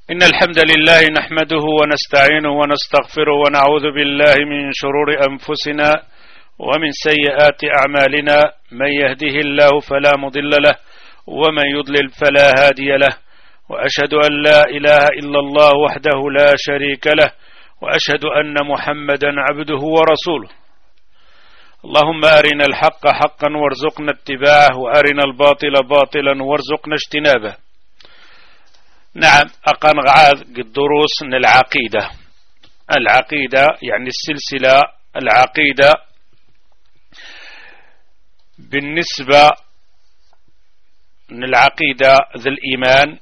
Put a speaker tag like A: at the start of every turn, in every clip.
A: إن الحمد لله نحمده ونستعينه ونستغفره ونعوذ بالله من شرور أنفسنا ومن سيئات أعمالنا. من يهده الله فلا مضل له ومن يضلل فلا هادي له، وأشهد أن لا إله إلا الله وحده لا شريك له، وأشهد أن محمدا عبده ورسوله. اللهم أرنا الحق حقا وارزقنا اتباعه، وأرنا الباطل باطلا وارزقنا اجتنابه. نعم، أقان غعاذ الدروس من العقيدة يعني السلسلة العقيدة بالنسبة من العقيدة ذي الإيمان.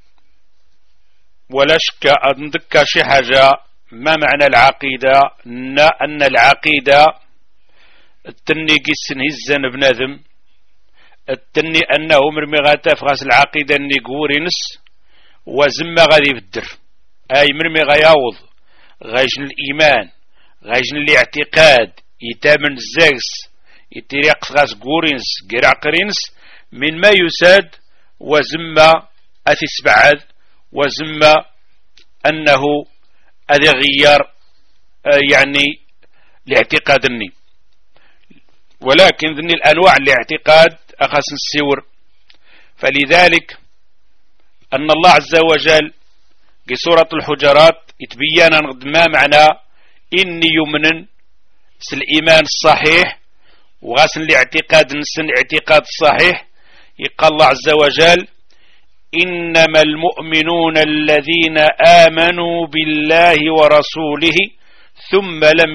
A: ولا شك أنذكر شي حاجة. ما معنى العقيدة؟ أن العقيدة التني قسن هزن بنادم، التني أنه مرمي غاتاف غاس العقيدة النيقورينس وزما غادي يبدر، أي مرمي غياوض غايجن الإيمان، غايجن الاعتقاد، يتامن الزاكس يتريق غاس قورينس قراع قرينس من ما يساد، وزما أتسبعد، وزما أنه أذي غيار يعني الاعتقاد الني. ولكن ذني الأنواع الاعتقاد أخاس السور. فلذلك أن الله عز وجل في سورة الحجرات يتبين ما معنى إني يمن الإيمان الصحيح وغاسن الاعتقاد نسن الاعتقاد الصحيح. يقال الله عز وجل: إنما المؤمنون الذين آمنوا بالله ورسوله ثم لم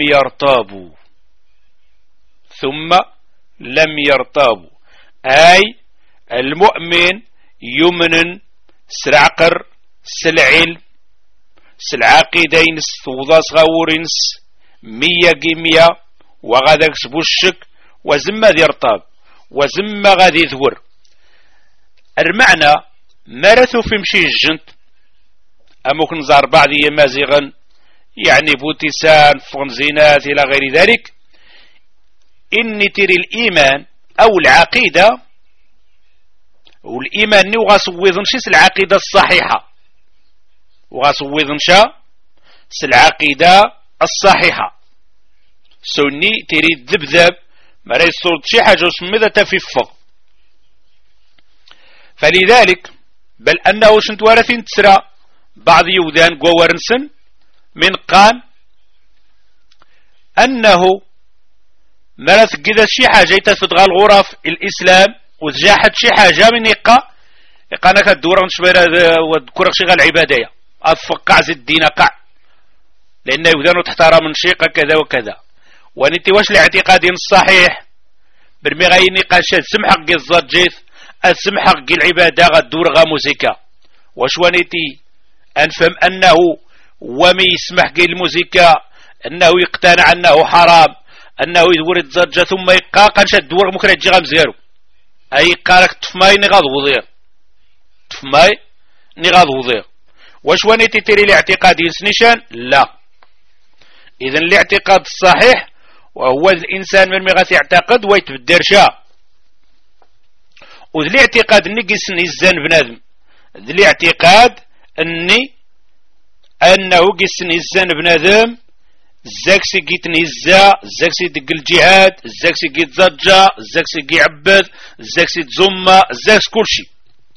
A: يرتابوا. أي المؤمن يمن سلعقر سلعيل سلعاقيدين ستوضاس غاورينس مية قيمية وغادك سبوشك وزما ذي ارتاب وزما غادي ذور. المعنى مرثو في مشي الجنت أموكن نزار بعضي مازغا يعني بوتسان فنزينات إلى غير ذلك. إني تري الإيمان أو العقيدة، والإيمان ني وغاسويضنشي العقيدة الصحيحة، وغاسويضنشا العقيدة الصحيحة. سوني تريد ذبذب ما راهي صورت شي حاجة وسميذة في الفق. فلذلك بل أنه شنت وارثين تسرى بعض يودان قوارنسن من قام أنه مرث قذا شي حاجة تتغى الغرف الإسلام وتجاحد شي حاجة من إقانا كدورة ونشبيرا وذكرك شي غا العبادية أفقع زي الدين قع، لأنه يودان تحترم من شيقة كذا وكذا. ونتي واش الاعتقادين الصحيح برمي غاي نقاشات سمحق قي الزجيث السمحق قي العبادة غدور غا موسيقى. واش ونتي أنفهم أنه ومي يسمح قي الموسيقى أنه يقتنع أنه حرام، أنه يدور الزجة ثم يقا قنشا الدور ممكن يجي غمزيرو أي قالك تفماي نغاض وضير تفماي نغاض وضير. واش ونتي تري الاعتقاد ينسنشان؟ لا. إذن الاعتقاد الصحيح وهو الإنسان من مغاث يعتقد ويتبدر شاء. وذي الاعتقاد اني قسن الزان بنادم، ذي الاعتقاد أنه قسن الزان بنادم الزاكسي قيت نهزا، الزاكسي دق الجهاد، الزاكسي قيت زجا، الزاكسي قي عبد، الزاكسي تزمى، الزاكس كل شيء.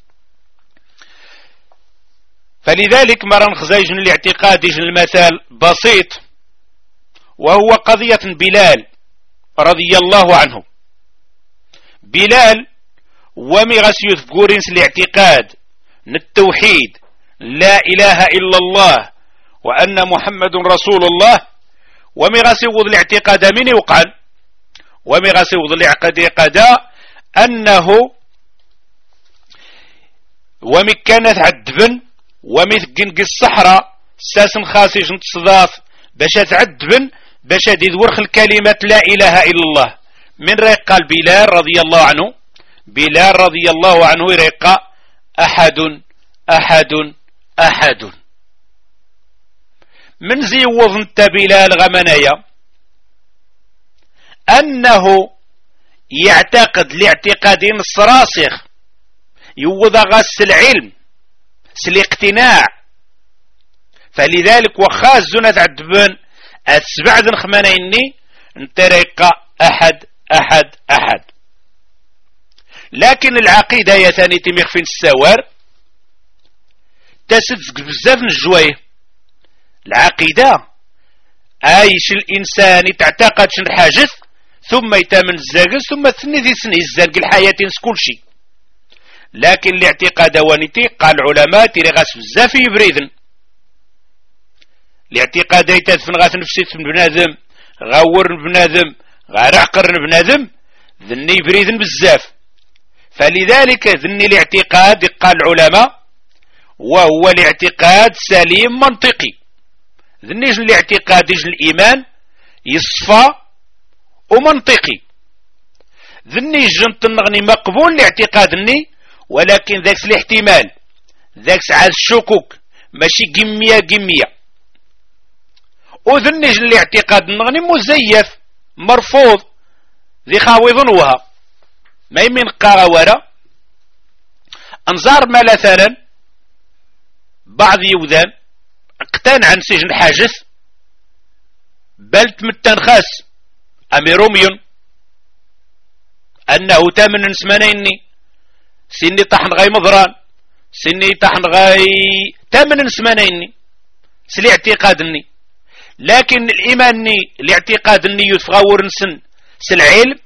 A: فلذلك مرة نخزايج من الاعتقاد يجن المثال بسيط، وهو قضية بلال رضي الله عنه. بلال ومي غسيوث قورنس الاعتقاد التوحيد لا إله إلا الله وأن محمد رسول الله، ومي غسيوث الاعتقاد من يوقع، ومي غسيوث الاعتقاد أنه ومي كانت عدبن ومي ثقنق الصحراء ساسن خاسي جنت صداف باش تعدبن باش يدورخ الكلمة لا إله إلا الله. من ريقال بلال رضي الله عنه، بلال رضي الله عنه يريقى أحد أحد أحد. من زيوض انت بلال غمنايا أنه يعتقد لاعتقادين الصراسخ يوضى غس العلم سالاقتناع فلذلك وخاز زونة عدبن أتسبع ذن خمانيني انتريق أحد. لكن العقيدة يا ثاني تميخ فين السوار تسد بزاف الجوايه. العقيدة عايش الإنسان تعتقد شن حاجث ثم يتامن الزاقز ثم ثني ذي سنه الزنق الحياة كل شيء. لكن الاعتقاد وانتي قال العلماء تيري غاس بزاف يبريدن. الاعتقاد يتدفن غاس نفسيت بنادم غاور بنادم غير عقر بنادم ذني يبريدن بزاف. فلذلك ذني الاعتقاد قال العلماء وهو الاعتقاد سليم منطقي. ذنيج الاعتقاد يجل الإيمان يصفى ومنطقي. ذنيج جنتنغني مقبول الاعتقادني ولكن ذاك الاحتمال ذاك عاد الشكوك ماشي قمية. وذنيج الاعتقاد نغني مزيف مرفوض ذي خاوض وها ما يمين قاورة انظار ما مثلا بعض يوذان اقتنع عن سجن حاجث بل تمتن خاس أميروميون أنه تامن نسمانيني سني طحن غاي مضران سني طحن غاي تامن نسمانيني سلي اعتقادني. لكن الإيماني الاعتقادني يتغور نسن سالعلم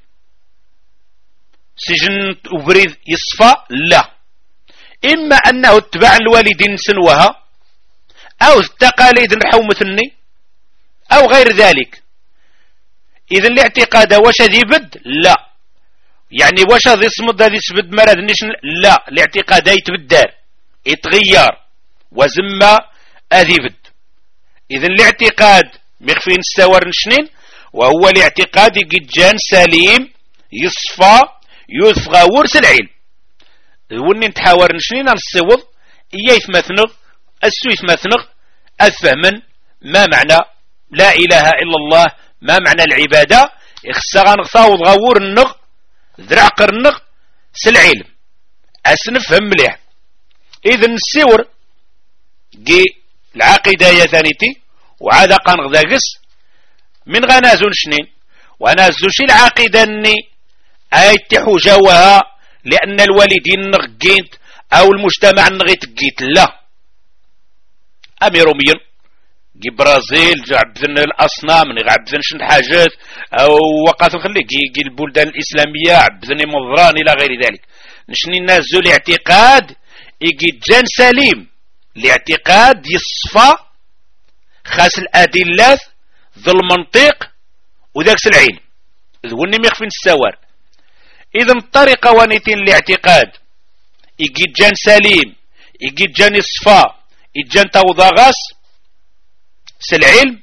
A: سجن وبريد يصفى لا. إما أنه اتبع الوالدين سنوها أو التقاليد نحو مثلني أو غير ذلك. إذن الاعتقاد واش هذي بد لا يعني واش هذي صمد هذي سبد مراد نشن لا. الاعتقاد يتبدل يتغير وزما هذي بد. إذن الاعتقاد مخفين السوار نشنين وهو الاعتقاد جان سليم يصفى يثغى ورس العلم. وني نتحاور نشنين عن الصوض إيا يثمثنغ السو يثمثنغ أفهمن ما معنى لا إله إلا الله ما معنى العبادة إخسا غنغطاوض غور النغ ذرع قرنغ سالعلم أسنفهم مليح. إذن السور جي العقيدة يا ثانيتي وعاد قانغ ذاقس من غنازون شنين ونازو شي العقيدة اني اي تحوجوها لأن الوالدين نغيت أو المجتمع نغيت لا. أميروميين جي برازيل عبدن الأصنام عبدن شن حاجات أو وقات خليك جي البلدان الإسلامية عبدن مضران إلى غير ذلك. نشني نازو الاعتقاد يجي جان سليم الاعتقاد يصفى خاس الأدلات ذو المنطق وذاك العلم ذوني ميخفين السوار. إذن الطريقة وانيتين الاعتقاد يجي جان سليم يجي جان يصفى يجان توضى غاس سالعلم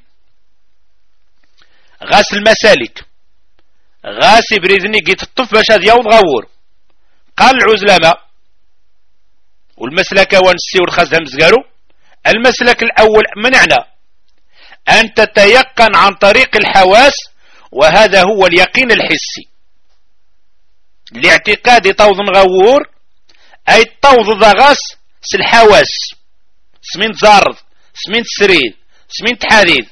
A: غاس المسالك غاس يبريدني جيت الطف باش هذا يوض غور. قال العزلماء والمسلك وانسي والخزهم زقارو المسلك الأول منعنا أن تتيقن عن طريق الحواس وهذا هو اليقين الحسي. لاعتقاد توض غور أي توض ضغاس سالحواس سمين زارض سمين تسريد سمين تحاديد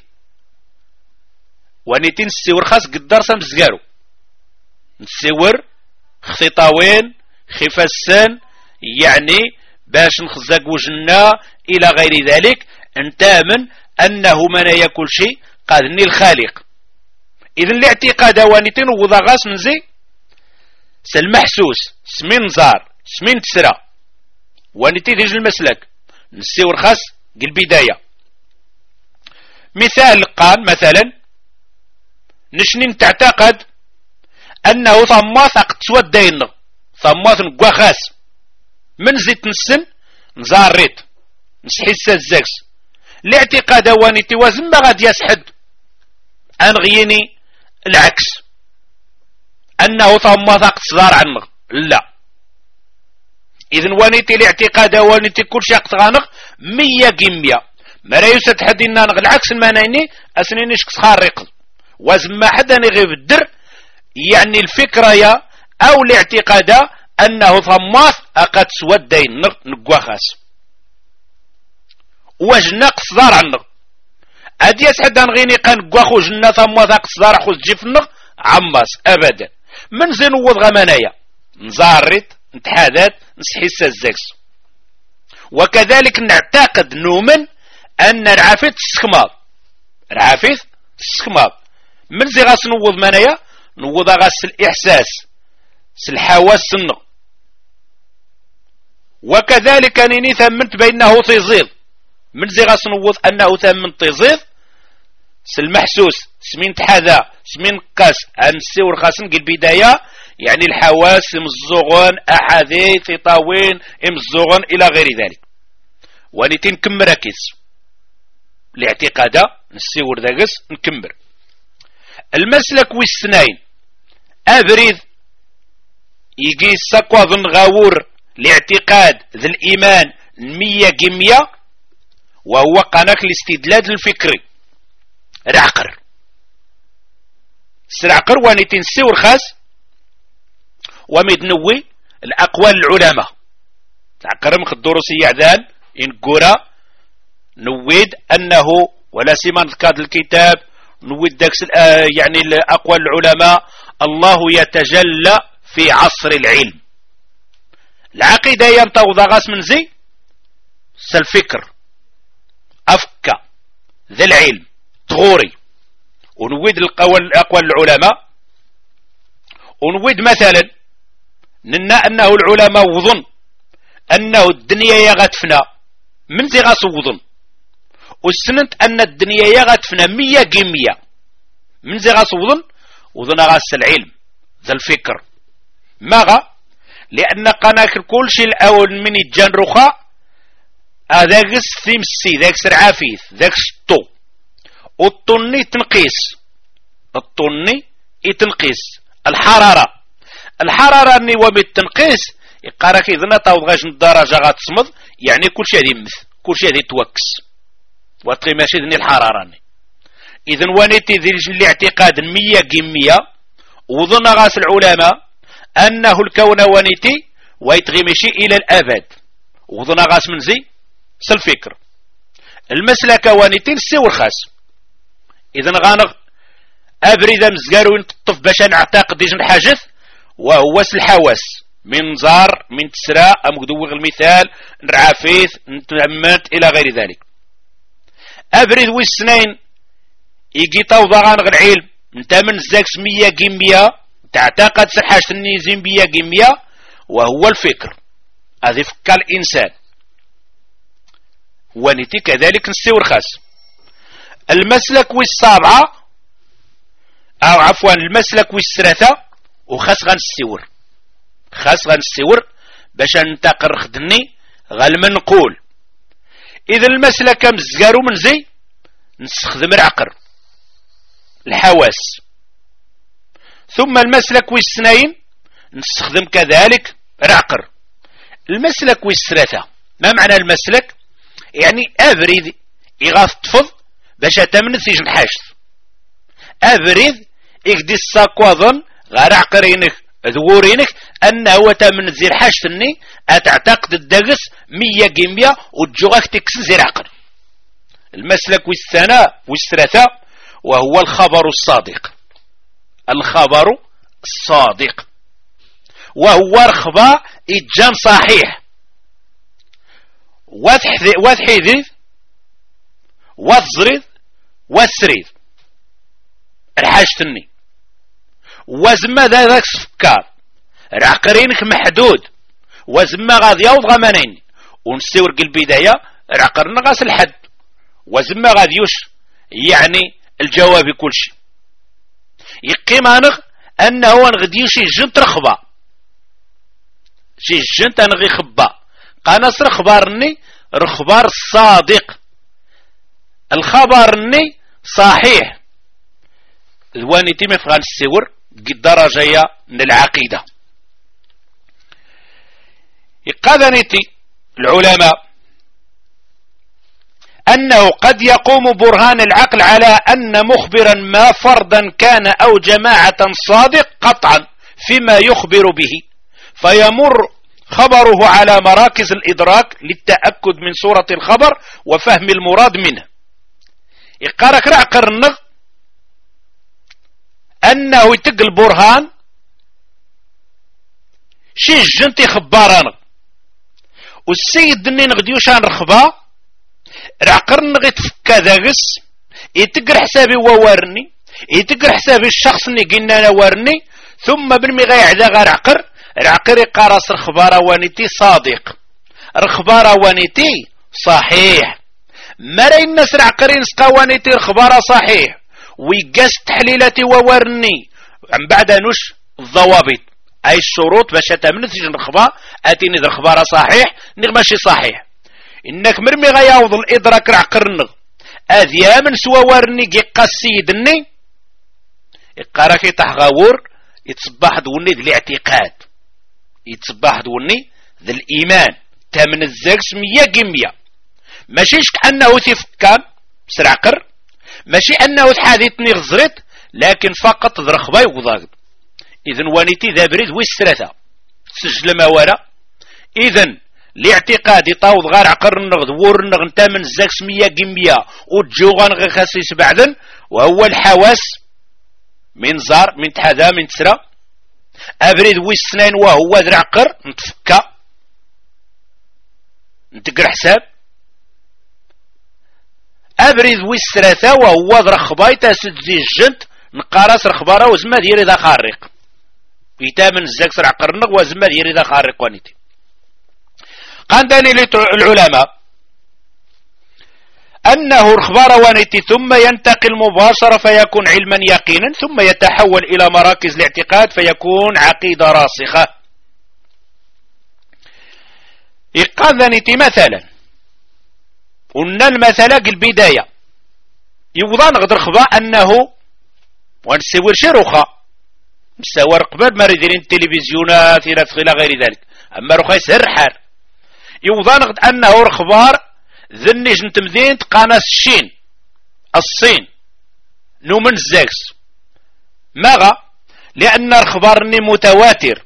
A: ونيتين السور خاص قدار سام زقارو نسور خطاوين خفاسان يعني باش نخزق وجنا إلى غير ذلك انتامن أنه من يكل شيء قادني الخالق. إذن الاعتقاد وانيتين وضغاس نزي سالمحسوس سمين زار سمين تسرى وانيتين تيجي المسلك نسيور خاص البداية. مثال قال مثلا نشنين تعتقد أنه ثماث أقتسوى دين ثماث نقوى خاس من زيت نسن نزاريت نسحيس الزاكس. الاعتقاد وانيتي وزن ما غاد يسحد أنغيني العكس أنه ثماث أقتصار عنه لا. إذن وانيتي الاعتقاد وانيتي كل شيء أقتغانغ 100% ما لا يسد حد إننا العكس المانيني أسنينيش كسخارق وزن ما حدا نغيب الدر يعني الفكرة يا أو الاعتقاد أنه ثماث أقد سودين نقوى خاس. وجنا قصدار عنه ادي يسعد غيني كان كواخو جنا ثم ذاك قصدار خو تجيفنغ عماس ابدا من زين وض غمانايا نزارت نتحادات نسحيس الزكس. وكذلك نعتقد نؤمن ان رعافيت السكماض رعافيت السكماض من زي غاس نوض منايا نوض غاس الاحساس الحواس النغ. وكذلك انني ثمنت بانه تيزيض من زي غاس نوض انه ثمن تيزيض المحسوس سمين تحاذا سمين قاس عن السور خاصن قل بداية يعني الحواس مزوغون احاديث طاوين مزوغون الى غير ذلك. ونتين كم ركز الاعتقاد نسيور ذاقس نكمر المسلك والسنين ابريد يجي سكوا ظن غاور لاعتقاد ذي الايمان 100% وهو قناك الاستدلال الفكري العقر العقر ونتين سيور خاص ومدنوي الاقوال العلماء العقر مخدروسي يعدان ان قرا نويد انه ولا سيما نذكر الكتاب نويد داكس يعني الاقوال العلماء الله يتجلى في عصر العلم. العقيدة ينتوض غاس من زي الفكر افكا ذا العلم تغوري ونويد الاقوال العلماء ونويد مثلا ننا انه العلماء وظن انه الدنيا يغتفنا من زي غاس وظن والسنت ان الدنيا يغتفنا 100% من زي غاس وظن غاس العلم ذا الفكر ماغا لان قناك كل شيء الاول من الجان رخاء هذا غس ثيمسي ذاك سرعافيث ذاك الطو والطني تنقيس الطني يتنقيس الحرارة اني وبالتنقيس يقارك اذا طاوض الدرجة غاتصمد يعني كل شيء هذه مثل كل شيء هذه توكس وطي ماشي ذني الحرارة اذا ونيتي ذي الاعتقاد 100% وظن غاس العلماء انه الكون ونيتي ويتغي مشي الى الابد وظن غاس من زي سالفكر المسلك ونيتي السور خاص اذا غانغ ابريد مزقارو نطف باش نعتقد ديج الحاجث وهو الحواس من زار من تسرى ام قدوغ المثال نرعافيث نتعمت الى غير ذلك. ابريد والسنين يجي طوضا غانغ العلم انت من زاكس 100% تعتقد سحاش النيزين 100% وهو الفكر هذه فكا الانسان ونتي كذلك نسيور خاص. المسلك والسابعة او عفوا المسلك والثلاثة وخاص غنسيور باش ننتقر خدني غالما نقول اذا المسلك مزقارو من زي نستخدم العقر الحواس ثم المسلك والسنين نستخدم كذلك العقر. المسلك والثلاثة ما معنى المسلك يعني افريد يغاث تفض باش تمن ثيج الحاجث افريد يقدي الساكواظن غير عقرينك ذورينك انه تمن زير حاجتني اتعتقد الدقس 100% وتجوغك تكس زير عقر. المسلك والثلاثة وهو الخبر الصادق وهو رخبة إجان صحيح وثحيذ وثزريذ وثريذ الحاجتني وزما ذاك سفكار العقرينك محدود وزما غادي يوض غمانين ونستورق البداية العقرنا غاس الحد وزما غادي يوش يعني الجواب كل شيء يقيم انغ انه غادي يوشي جنت رخبة شي جنت انغي خبا قناص رخبارني رخبار صادق الخبرني صحيح ذوانيتي مفغان السور درجة من العقيدة. يقاذنيتي العلماء أنه قد يقوم برهان العقل على أن مخبرا ما فردا كان أو جماعة صادق قطعا فيما يخبر به خبره على مراكز الإدراك للتأكد من صورة الخبر وفهم المراد منه. يقارك رعقر النغ أنه يتق البرهان شي جنتي خبارانا والسيد دني نغديوشان رخبا رعقر النغ يتفكا ذاقس يتقر حسابي ووارني يتقر حسابي الشخص اللي قلنا وارني ثم بالمي غيعدا غرعقر رعقري قارس رخبارا وانيتي صادق رخبارا وانيتي صحيح مري الناس رعقرين سقوانيتي رخبارا صحيح ويقاس تحليلتي وورني عن بعد نوش الضوابط اي الشروط باش تمنتج الرخبا اتيني رخبارا صحيح نغ ماشي صحيح انك مرمي غياوض الادراك رعقرنغ اذيا من سوا ورني قيقا السيدني يقاراكي تحغاور يتصبح دوني ذي الاعتقاد يتصبح دوني ذي الايمان تامن الزاكس 100% ماشيش كأنه تفكان سرعقر ماشي انه تحاديتني غزرت لكن فقط ذرخباي وضاقد اذن وانيتي ذا بريد ويسترثا سجل ما وراء اذن لاعتقاد يطاوض غار عقر النغد وور النغد تامن الزاكس 100% وتجوغان غير خاسيس بعدن وهو الحواس من زار من تحذا من تسرى ابريد ويسنين وهو ذر عقر نتفكا نتقر حساب ابريد ويسرثا وهو ذر خباي تاسد زي الجنت نقارس رخبارا وزما ديري ذا خارق يتامن الزاكس عقر النغ وزما ديري ذا خارق وانيتي قال دليل العلماء أنه الخبار وانيتي ثم ينتقل مباشرة فيكون علما يقينا ثم يتحول إلى مراكز الاعتقاد فيكون عقيدة راسخة. قال ذنيتي مثلا قلنا المثل البداية يوضان غدر خبا أنه ونسور شروخة نسور قبل ما يديرين التلفزيونات إلى غير ذلك أما رخا يسهر حار يوضان غد أنه الخبار ذني جنت مدينة قناة الصين نومن الزاكس ماغا لأن الخبارني متواتر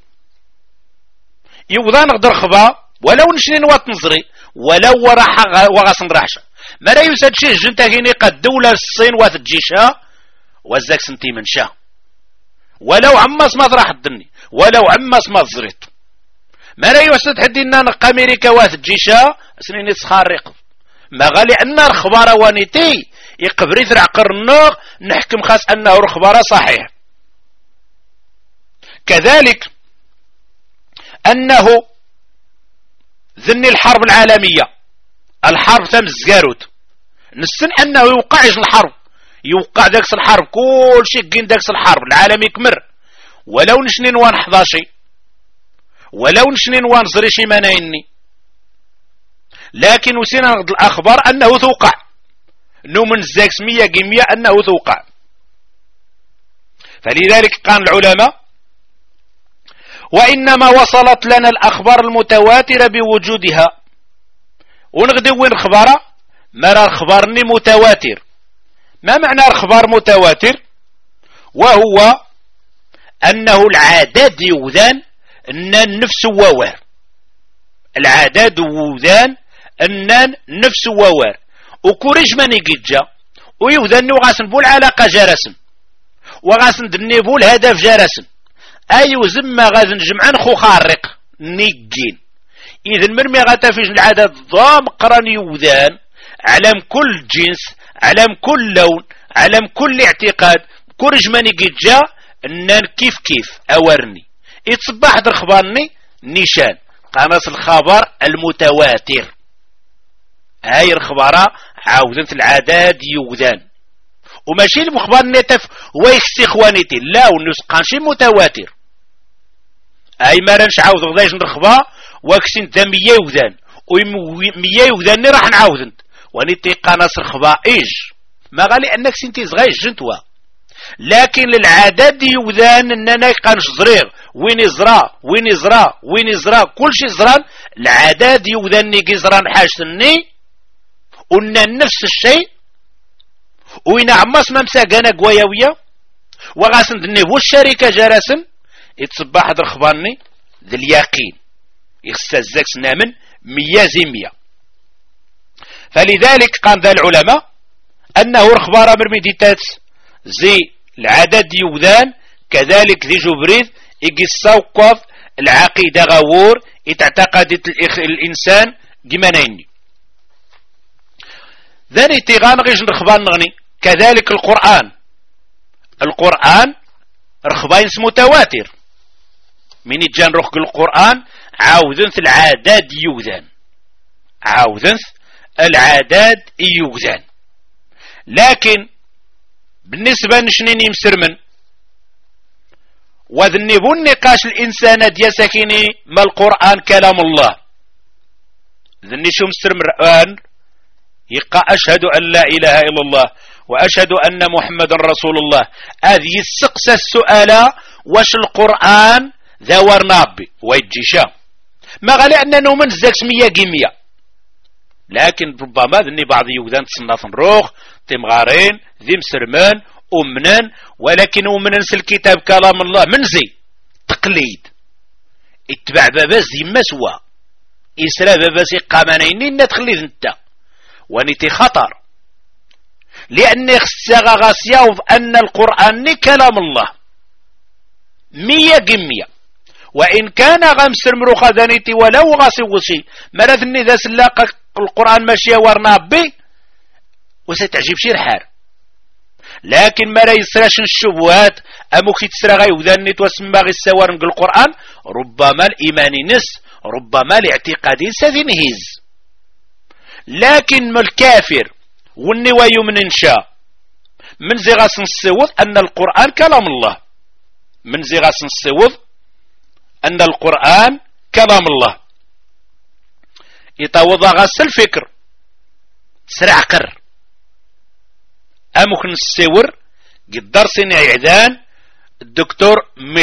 A: يوضان غدر خبا ولو نشنين وات نظري ولو وغاسن راحشة ما لا يوسد شي جنتا هيني قد دولة الصين وات الجيشة والزاكس انتي منشا ولو عماس ما راح الدني ولو عماس ما زريت ما لا يوسد حدينا نق امريكا وات الجيشة سنين يتخارق ما غالي أن الخبار وانيتي يقبري ذرع قرنوغ نحكم خاص أنه الخبار صحيح. كذلك أنه ذني الحرب العالمية الحرب تم الزقاروت نسن أنه يوقعش الحرب يوقع داكس الحرب كل شيء قين داكس الحرب العالم يكمر ولو نشنين وان 11 ولو نشنين وان زريشي منايني لكن وسينا الأخبار أنه توقع نومن الزاكس 100% أنه توقع. فلذلك قال العلماء وإنما وصلت لنا الأخبار المتواترة بوجودها ونغدو وين خبارة مرا خبرني متواتر. ما معنى الخبار متواتر؟ وهو أنه العدد يوذان أن النفس ووار العدد وذان أنان نفس ووار وكوريج ماني قجا ويوذن وغاسن بول علاقة جارسن وغاسن دني بول هدف جارسن أيو زما غازن جمعان خو خارق نيجين إذن مرمي غاتفيج العدد ضام قران يوذان علم كل جنس علم كل لون علم كل اعتقاد كوريج ماني قجا أنان كيف أورني يتصبح در خبارني نيشان قناص الخبر المتواتر هاي الخبارة عاودت العداد يوذان وماشي المخبار نتف ويكسي خوانيتي لا ونسقانشي متواتر اي مارنش عاود غدايش نرخبا وكسين ذا 100 يوذان و100 يوذان راح نعاودنت ونيتي قناص الخبا ايج ما غالي انك سنتي صغير جنتوا لكن للعدد يوذان اننا كانش زرير وين يزرا كل شيء زران العدد يوذان نيجي زران حاجتني قلنا نفس الشيء وين عماس ممسا قانا قوياوية وغاسن دني هو الشركة جارسن يتصبح هذا الخبارني ذي اليقين يخسزك سنامن 100%. فلذلك قال ذا العلماء أنه رخبار مرميديتات زي العدد يوذان كذلك ذي جبريد يقصى وقف العقيدة غور يتعتقد الإنسان جمانيني ذاني تيغان غيش نخبار نغني. كذلك القرآن رخبين متواتر من يجان رخق القرآن عاوذنث العادات يوذان عاوذنث العادات يوذان. لكن بالنسبة نشنين يمسر من وذنبو النقاش الإنسان ديال ساكيني ما القرآن كلام الله ذني شو مستر مرآن يقى أشهد أن لا إله إلا الله وأشهد أن محمد رسول الله. هذه السقس السؤال واش القرآن ذا ورنابي ويجيشا ما غالي أنه من زاكس 100%. لكن ربما ذني بعض يوذان تصنف نروخ تمغارين ذي مسرمان أمنان ولكن أمنان الكتاب كلام الله منزي تقليد اتبع باباز يما سوا إسرا باباز قامانين نتخليد انت ونتي خطر لأن خساغا غاسياوف أن القرآن كلام الله 100%. وإن كان غمسر مروخا ذانيتي ولو غاسي وسي ماذا ذا سلاق القرآن ماشي ورنا بي وستعجب شي الحال. لكن ما لا يسراش الشبهات أموكي تسرى غاي وذانيت وسمى غي السوارن القرآن ربما الإيمان نس ربما الاعتقاد سذنهز. لكن ما الكافر والنوايا من انشاء من زي غاس نصوض أن القرآن كلام الله من زي غاس نصوض أن القرآن كلام الله يتوضى غاس الفكر سرع قر أمكن السور قدر سنة إعدان الدكتور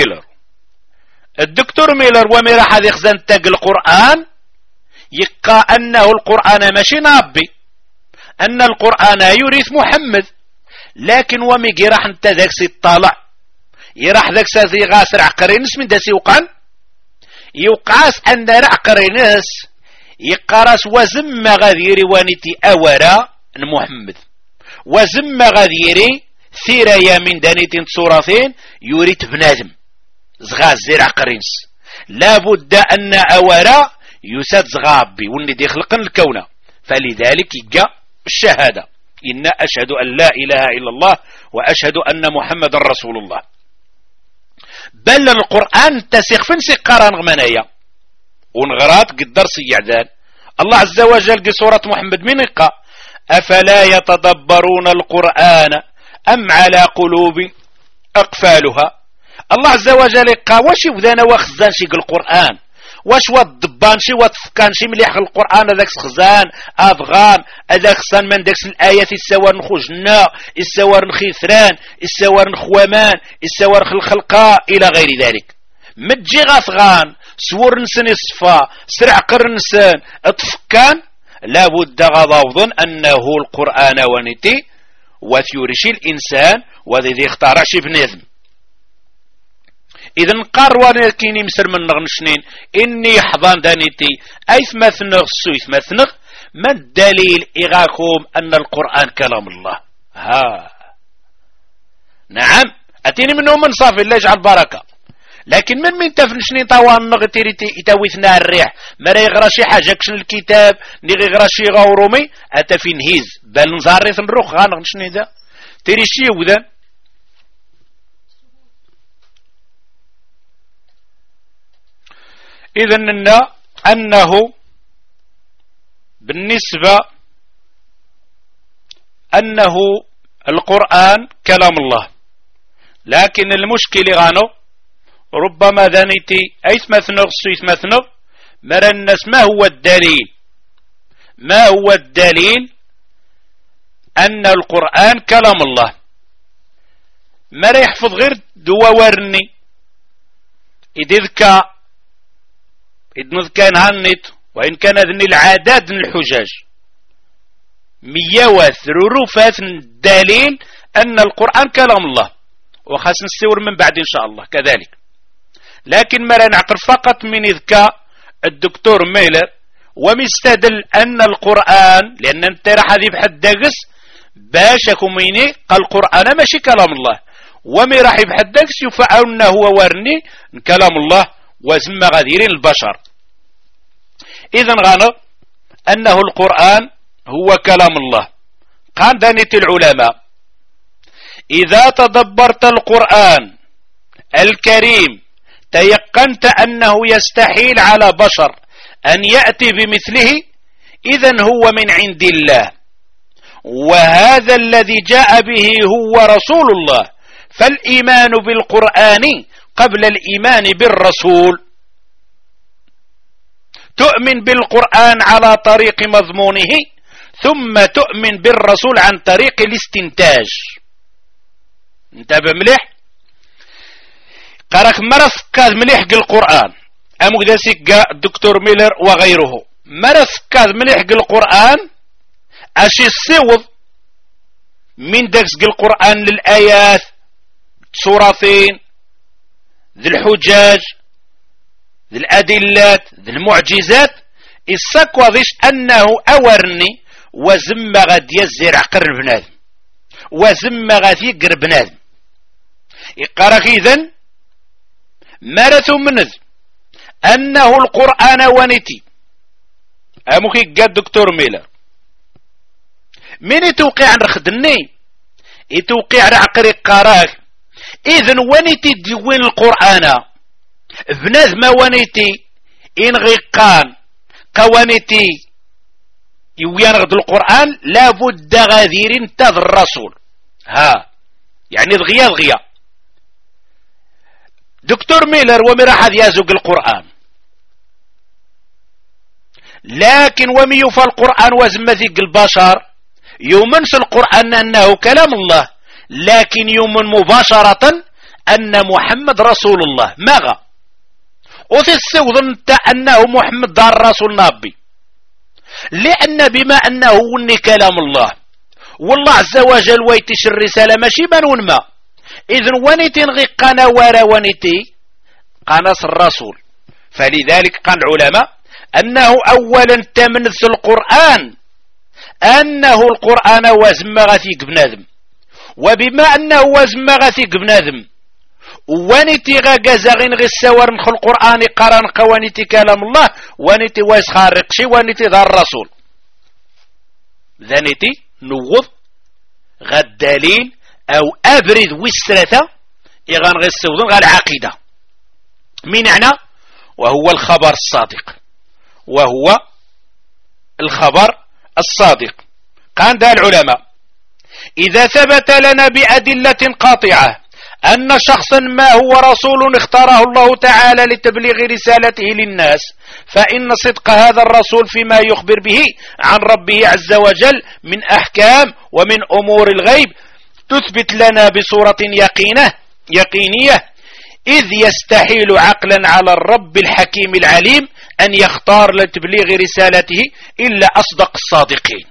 A: ميلر وميرا حد يخزن تاق القرآن يقى أنه القرآن ماشي نابي أن القرآن يورث محمد. لكن وميقي راح انت ذاك سيطالع يراح ذاك سازي غاسر عقرينس من داسي وقان يوقعاس أن عقرينس يقراس وزم غذيري وانتي أورا محمد وزم غذيري ثيريا من دانيتين تصورتين يريد بنادم زغاز زير عقرينس لابد أن أورا يساد زغابي وني دي خلقن الكون. فلذلك جاء الشهادة إن أشهد أن لا إله إلا الله وأشهد أن محمد رسول الله. بل القرآن تسيخ فين سيقارن غمانايا ونغرات قدر سيعدان الله عز وجل قي سورة محمد من إقا أفلا يتدبرون القرآن أم على قلوب أقفالها. الله عز وجل إقا واش يبدانا وخزان شيق القرآن واش والضبان شي واتفكان شي مليح القرآن هذاك خزان أفغان هذاك خزان من داكس الآيات السوار نخوجنا السوار نخيثران السوار نخوامان السوار الخلقاء إلى غير ذلك. متجي غاثغان سور نسن الصفا سرع قرنسان اتفكان لابد غضاوضن أنه القرآن ونتي وثيورشي الإنسان وذي اختارع شي بنظم. إذن قاروانا كيني مسر من نغنشنين إني حضان دانيتي أيث مثنغ سويث مثنغ ما الدليل إغاكم أن القرآن كلام الله. نعم أتيني منه من صافي الله يجعل بركة. لكن من تفنشني طوان نغتيري يتاويثنا الريح ما يغرى شي حاجة كشن الكتاب نيغي يغرى شي غورومي أتا في نهيز بل نزاريث نروخ غانغنشني ذا تيري شي وذا. إذن أنه بالنسبة أنه القرآن كلام الله. لكن المشكلة غانو ربما ذانيتي أيث مثنغ سويث مثنغ مرى الناس ما هو الدليل أن القرآن كلام الله. مرى يحفظ غير دوارني إذ كان هنت وإن كان ذني العادات من الحجاج 103 دليل أن القرآن كلام الله وخاص نستور من بعد إن شاء الله كذلك. لكن ما نعقل فقط من إذكاء الدكتور ميلر ومستدل أن القرآن، لأن انت راح هذه بحد داقس باش كوميني قال القرآن ماشي كلام الله، ومي راح بحد داقس يفعلنا هو ورني كلام الله وزم غدير البشر. إذن غانا أنه القرآن هو كلام الله. قال دانية العلماء: إذا تدبرت القرآن الكريم تيقنت أنه يستحيل على بشر أن يأتي بمثله، إذن هو من عند الله، وهذا الذي جاء به هو رسول الله، فالإيمان بالقرآن قبل الإيمان بالرسول. تؤمن بالقرآن على طريق مضمونه، ثم تؤمن بالرسول عن طريق الاستنتاج. انتبه مليح، قرأك مرفكاذ مليح القرآن أمقدسك الدكتور ميلر وغيره، مرفكاذ مليح القرآن أشي الصوض من دكس القرآن للآيات سورتين ذي الحجاج ذي الأدلات ذي المعجزات السكوى ذيش أنه أورني وزم غد يزر عقر بنادم وزم غد يقر بنادم يقرأ إذن مرث منذ أنه القرآن ونتي أموكي قد دكتور ميلر من يتوقع عن رخدني يتوقع عقر قراك. إذن ونتي ديوين القرآن بنذ ما ونتي إن غيقان قوانتي يوين غد القرآن لابد غذير انتظ الرسول. ها يعني دغيا دكتور ميلر ومراح يازوق القرآن، لكن وميوفى القرآن وزمذيق البشر يؤمنش القرآن أنه كلام الله، لكن يؤمن مباشرة أن محمد رسول الله. ماذا وتستوظن أنه محمد دار رسول نبي، لأن بما أنه وني كلام الله والله عز وجل ويتش الرسالة ماشي من ما، إذن ونتي نغي قنا ورا ونتي قناص الرسول. فلذلك قال العلماء أنه أولا تمنث القرآن أنه القرآن وزم غثيق بنادم، وبما أنه وزم غثيق بنادم ونتي غازغين غي السوار نخل القرآن قران قوانتي كلام الله ونتي وايس خارقشي ونتي ذا الرسول ذانتي نوض غد دليل أو أبرد وسرة إغان غي السوضن غا العقيدة من معنى وهو الخبر الصادق، وهو الخبر الصادق. قال ده العلماء: إذا ثبت لنا بأدلة قاطعة أن شخصا ما هو رسول اختاره الله تعالى لتبليغ رسالته للناس، فإن صدق هذا الرسول فيما يخبر به عن ربه عز وجل من أحكام ومن أمور الغيب تثبت لنا بصورة يقينية، إذ يستحيل عقلا على الرب الحكيم العليم أن يختار لتبليغ رسالته إلا أصدق الصادقين.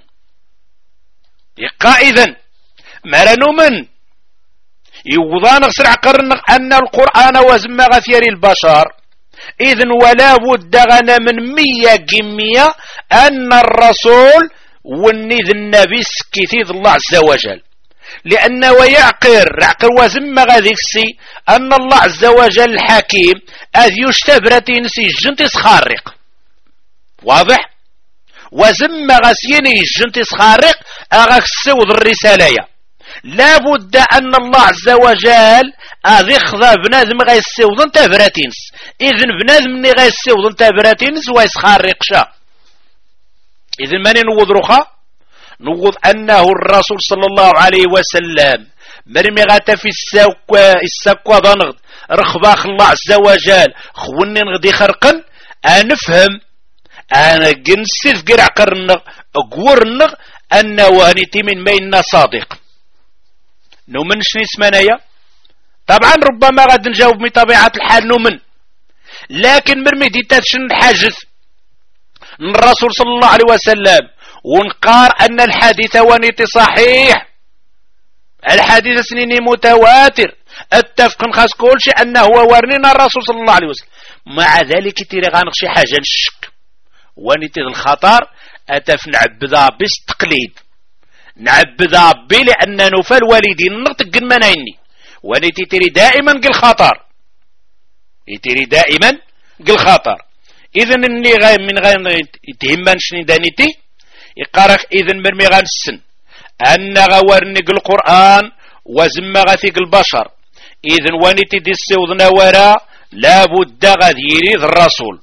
A: إذن مرنو من يوضان غسرع قرن أن القرآن وزم غثير البشر، إذن ولا بد غنا من 100% أن الرسول ونذ النبي سكيث الله عز وجل، لأنه يعقر وزم غذيكسي أن الله عز وجل الحكيم أذ يشتبرتين سجنتس خارق. واضح؟ وزم غسيني جنتس خارق أغسوذ الرسالة، لا بد أن الله عز وجل أذ يخذ بنادم غيسوذ تبرتينس، إذن بنادم غيسوذ تبرتينس ويسخارق شا. إذن من نوض رخا نوض أنه الرسول صلى الله عليه وسلم مرمي غاتا في السكوى ضنغد رخباخ الله عز وجل خوني نغدي خرقن أنفهم أنا جنسيف قرع قرنغ أقورنغ أن وانتي من مينا صادق نومنش نسمانيا. طبعا ربما غاد نجاوب من طبيعة الحال نومن، لكن مرمي دي تاتشن حاجز الرسول صلى الله عليه وسلم ونقار أن الحديث ونيتي صحيح، الحديث سنيني متواتر اتفق خاص كل شيء انه هو ورنينا الرسول صلى الله عليه وسلم. مع ذلك تيري غانق شي حاجه نشك ونيتي الخطر اتف نعبدها بالتقليد، نعبدها بي لان نوفى الوالدين نطق المنايني ونيتي تيري دائما قل خطر، يتيري دائما قل خطر. اذن اني غاي من غاي يتهمن شني دانيتي يقارك اذن مرمي غنسن ان غورني القران وزما غثيق البشر، اذن ونيتي دي السوضنا وراء لابد غادي يريد الرسول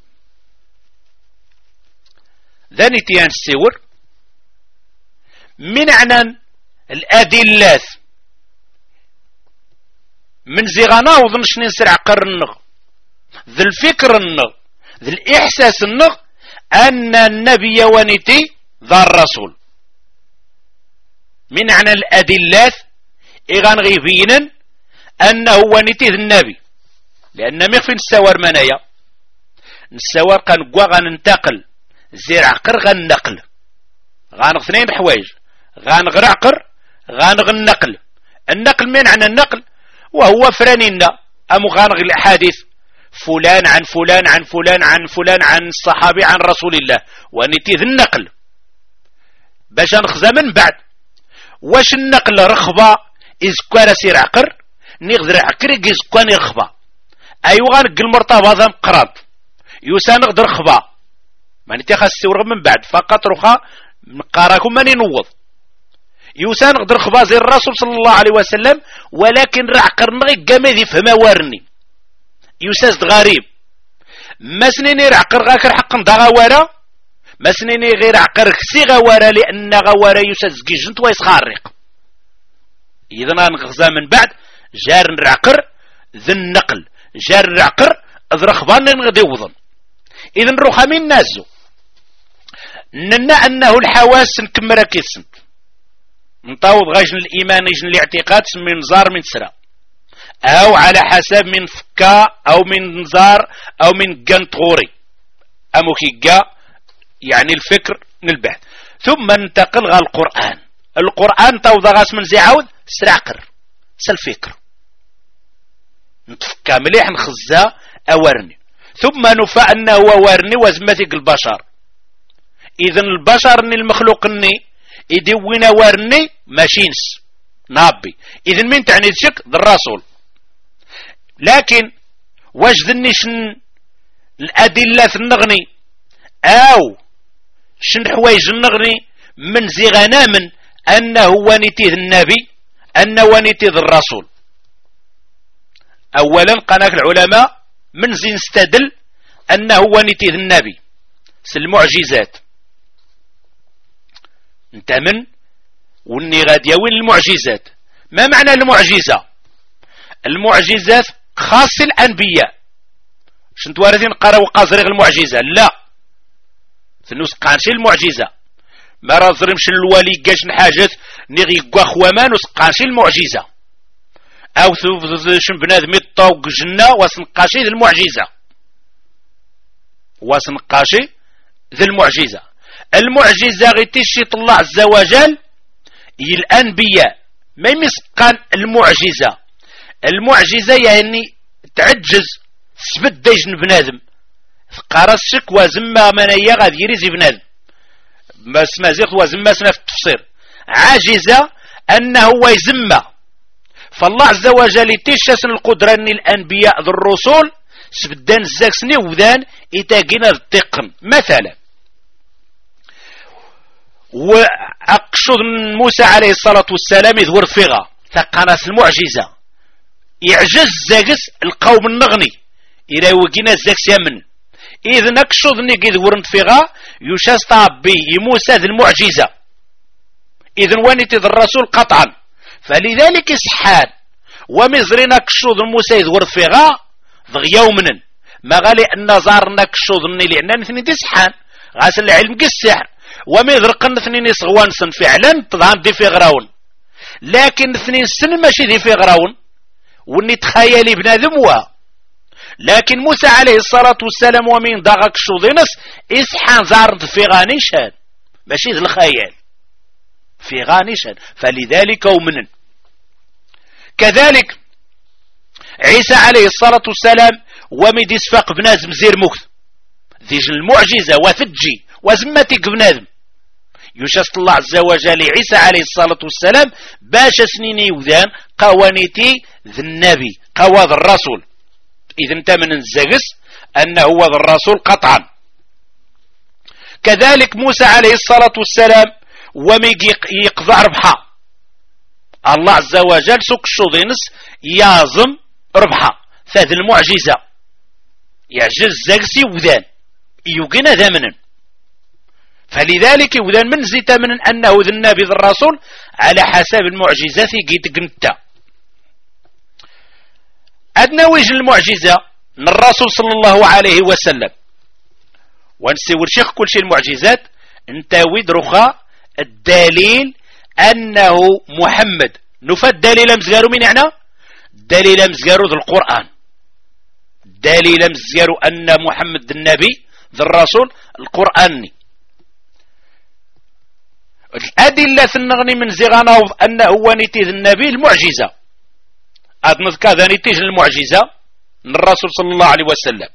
A: ذانيتي السور من عنان الادلات من زيغانا وظنش نسرع قرنغ ذي الفكر النغ ذي الاحساس النغ ان النبي ونيتي ذا الرسول من عنان الادلات إغان غيبينا أنه ونيتي النبي، لأن مخفي نساور منايا نساور قنقوا غننتقل زير عقر غننقل غانغ اثنين حوايج، غانغ عقر غانغ النقل. النقل من عن النقل وهو فرانينا أمو غانغ الأحاديث فلان عن فلان عن فلان عن فلان عن الصحابي عن رسول الله ونيتي النقل باش نخزى من بعد. واش النقل رخبة إذ كان سير عقر نقدر عقر إذ كان يرخبا أيوغان قل مرتبة ذا مقرض يوسان نقدر خبا ما نتيخا السور من بعد فقط رخا مقاراكم من ينوض يوسان نقدر خبا زي الرسول صلى الله عليه وسلم، ولكن رعقر نغي قامي فما وارني يوساز غريب ما سنيني رعقر غاكر حقا دا غوارا ما سنيني غير عقر كسي غوارا لأن غوارا يوساز جيجنت ويسخارق. إذا نغزى من بعد جار العقر ذي النقل جار العقر ذرخبان نغدي وضن. إذا نروح من نازو ننا أنه الحواس نكمرا كيسنت نطاوض غاجن الإيمان يجن الاعتقاد من نزار من سرا أو على حسب من فكا أو من نزار أو من قنطغوري أمو كيقا يعني الفكر من البحث. ثم ننتقل غا القرآن. القرآن توضى غاس من زعود سرعقر سالفكر نتفكى مليح نخزا أورني ثم نفع أنه هو ورني وزمتك البشر. إذن البشر المخلوق اني يدوين ورني ماشينس نابي. إذن من تعني تشك ذا الرسول، لكن واش ذني شن الأدلة النغني أو شن حوايج النغني من زغنا من أنه ونيتيه النبي أنه ونيتيه الرسول. أولا قناك العلماء من زين استدل أنه ونيتيه النبي المعجزات انت من وني غادي وين المعجزات. ما معنى المعجزة؟ المعجزات خاص الأنبياء شنت واردين قراو قازريغ المعجزة لا ثنوس قانشي المعجزة ما رازرمش الوالي قاش نحاجات نغي قواخوامان وسقانشي المعجزة أو شن بنادم يطوق جنة وسنقاشي ذي المعجزة وسنقاشي ذي المعجزة. المعجزة غيتيشي الله عز وجل الأنبياء ما يمسقان المعجزة. المعجزة يعني تعجز سبت ديجن بنادم قارسك وزما منايا غادي يريزي بنادم بس ما زيغ وزما سنا في التفسير عاجزة أنه يزمى. فالله عز وجل يتيشاسن القدرة أن الأنبياء ذو الرسول سبدان الزاكسني وذان إتاقنا الدقن مثلا وأقصد موسى عليه الصلاة والسلام يذور فيغا ثقانات المعجزة يعجز زاكس القوم النغني إلى وقنا زاكس يمن. إذ نقصد نقيد ورنت فيغا يشاس طابي يموسى ذي المعجزة إذن ونيت ذي الرسول قطعا. فلذلك إسحان ومزري نقصد موسى يذور فيغا ذي يومنا ما غالي أن زار نقصد لأننا نثني تسحان غاسل العلم قسحر وميذر قن اثنين صغوان سن فعلا تظهر دي في غراون لكن اثنين سن ماشي دي في غراون وني تخيلي بنادم لكن موسى عليه الصلاة والسلام ومن ضاغك شوضينس إسحان زارد في غانيشان ماشي ذي الخيال في غانيشان. فلذلك ومن كذلك عيسى عليه الصلاة والسلام وميد يسفاق بنادم زير مكث ذيج المعجزة وثجي وزمتك بنادم يشست الله عز وجل عيسى عليه الصلاة والسلام باش سنيني وذان قوانيتي ذي النبي قواذ الرسول إذا انت من الزغس أنه هو ذا الرسول قطعا. كذلك موسى عليه الصلاة والسلام وميجي يقضع ربحا الله عز وجل سوك الشوضينس يازم ربحا فهذه المعجزة يعجز زغسي وذان يوقنا ذامنا فلذلك وذان من زيت من أنه ذا النبي ذا الرسول على حسب المعجزات جيت قنتا أدنى وجه المعجزة من الرسول صلى الله عليه وسلم ونسيور شيخ كل شيء المعجزات انت ودرخا الدليل أنه محمد نفد دليل مزغارو من يعني دليل مزغارو ذا القرآن دليل مزغارو أن محمد النبي ذا الرسول القرآني الأدلة النغني من زغانا أنه هو نتيج النبي المعجزة أدنى كذا نتيج المعجزة من الرسول صلى الله عليه وسلم.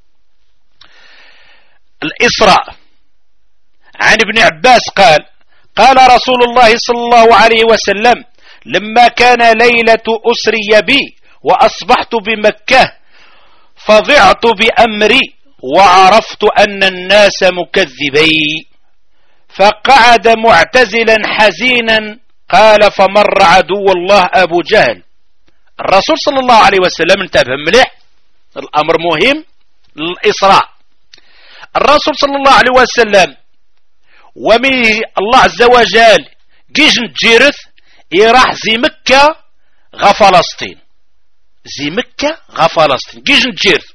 A: الإسراء عن ابن عباس قال رسول الله صلى الله عليه وسلم لما كان ليلة أسري بي وأصبحت بمكة فضعت بأمري وعرفت أن الناس مكذبي فقعد معتزلا حزينا قال فمر عدو الله أبو جهل. الرسول صلى الله عليه وسلم انتبه مليح الأمر مهم. الإسراء الرسول صلى الله عليه وسلم ومي الله عز وجل جيش نتجيرث يراح زي مكة غا فلسطين زي مكة غا فلسطين جيش نتجيرث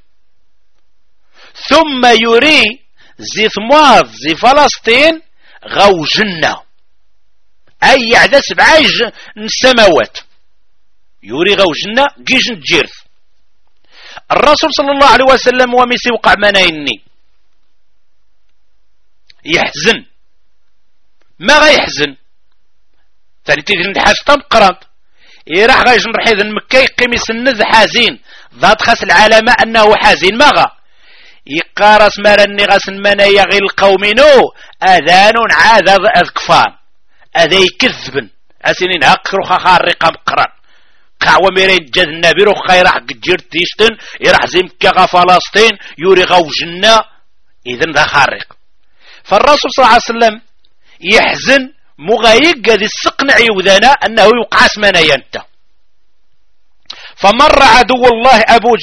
A: ثم يري زي ثماض زي فلسطين غاو جنة أي عدد 7 السماوات يوري غاو جنة جيش نتجيرث. الرسول صلى الله عليه وسلم وميسي وقع منايني يحزن ما غيحزن ثاني تيجي نحاس قرانت يراح غايش نرحيذ مكة يقيم يسند حزين ذات خاس العالم أنه حزين ما غا يقارس مرني غاس المنايا غير القوم نو أذان عاد أذكفان أذا يكذبن أسنين هكرو خارقة مقران قعوة ميرين جد النبي روح خيراح قجير تيشتن يراح زي مكة فلسطين يوري غاو جنة إذن ذا خارق. فالرسول صلى الله عليه وسلم يحزن مغايق ذي السقنع يوذانا أنه يقعس من ينتهي. فمر عدو الله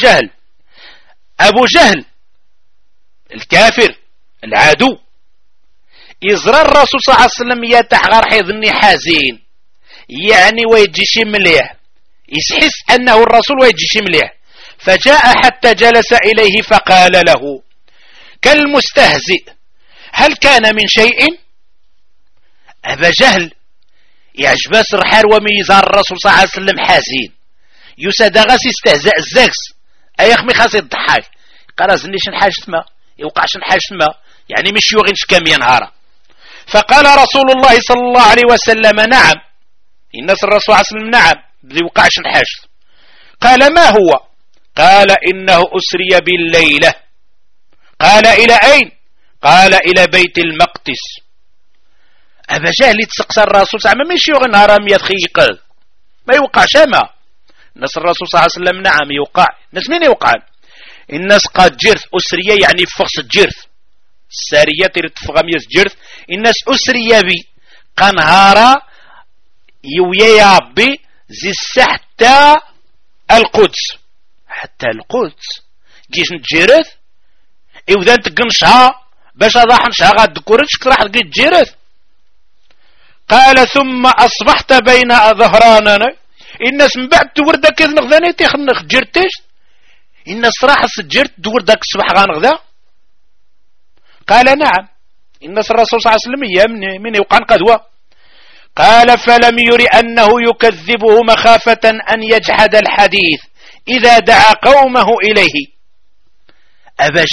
A: أبو جهل الكافر العدو يزرى الرسول صلى الله عليه وسلم يتحغر حيظني حزين يعني ويجيشي مليح يسحس أنه الرسول ويجيشي مليح فجاء حتى جلس إليه فقال له كالمستهزئ هل كان من شيء؟ أبا جهل يعجبس رحال وميزار الرسول صلى الله عليه وسلم حزين يساد غاس يستهزأ الزاكس أيخمي خاص يضحك قال زنيش نحاجت ما يوقعش نحاجت ما يعني مش يوغنش كم ينهار. فقال رسول الله صلى الله عليه وسلم نعم الناس الرسول عليه وسلم نعم يوقعش نحاجت. قال ما هو؟ قال إنه أسري بالليلة. قال إلى أين؟ قال إلى بيت المقدس. أبا جهل يتسقس الرسول صلى الله عليه وسلم مش يوغن هرم يدخيق ما يوقعش ما الناس الرسول صلى الله عليه وسلم نعم يوقع. الناس مين يوقع؟ الناس قد جرث أسرية يعني فقص جرث السارية ترتفغ ميز جرث الناس أسرية بي قنهارا يويا بي زي حتى القدس حتى القدس جيش نتجرث إذا تقنشها باش أضاحنشها غاد دكورتش راح تقيت جرث. قال ثم أصبحت بين ظهراننا الناس من بعد تور داك نغذاني تيخنخ جرتش الناس راح سجرت تور داك الصبح غنغذا. قال نعم الناس الرسول صلى الله عليه وسلم من يوقع قدوة. قال فلم ير أنه يكذبه مخافة أن يجحد الحديث إذا دعا قومه إليه. أبا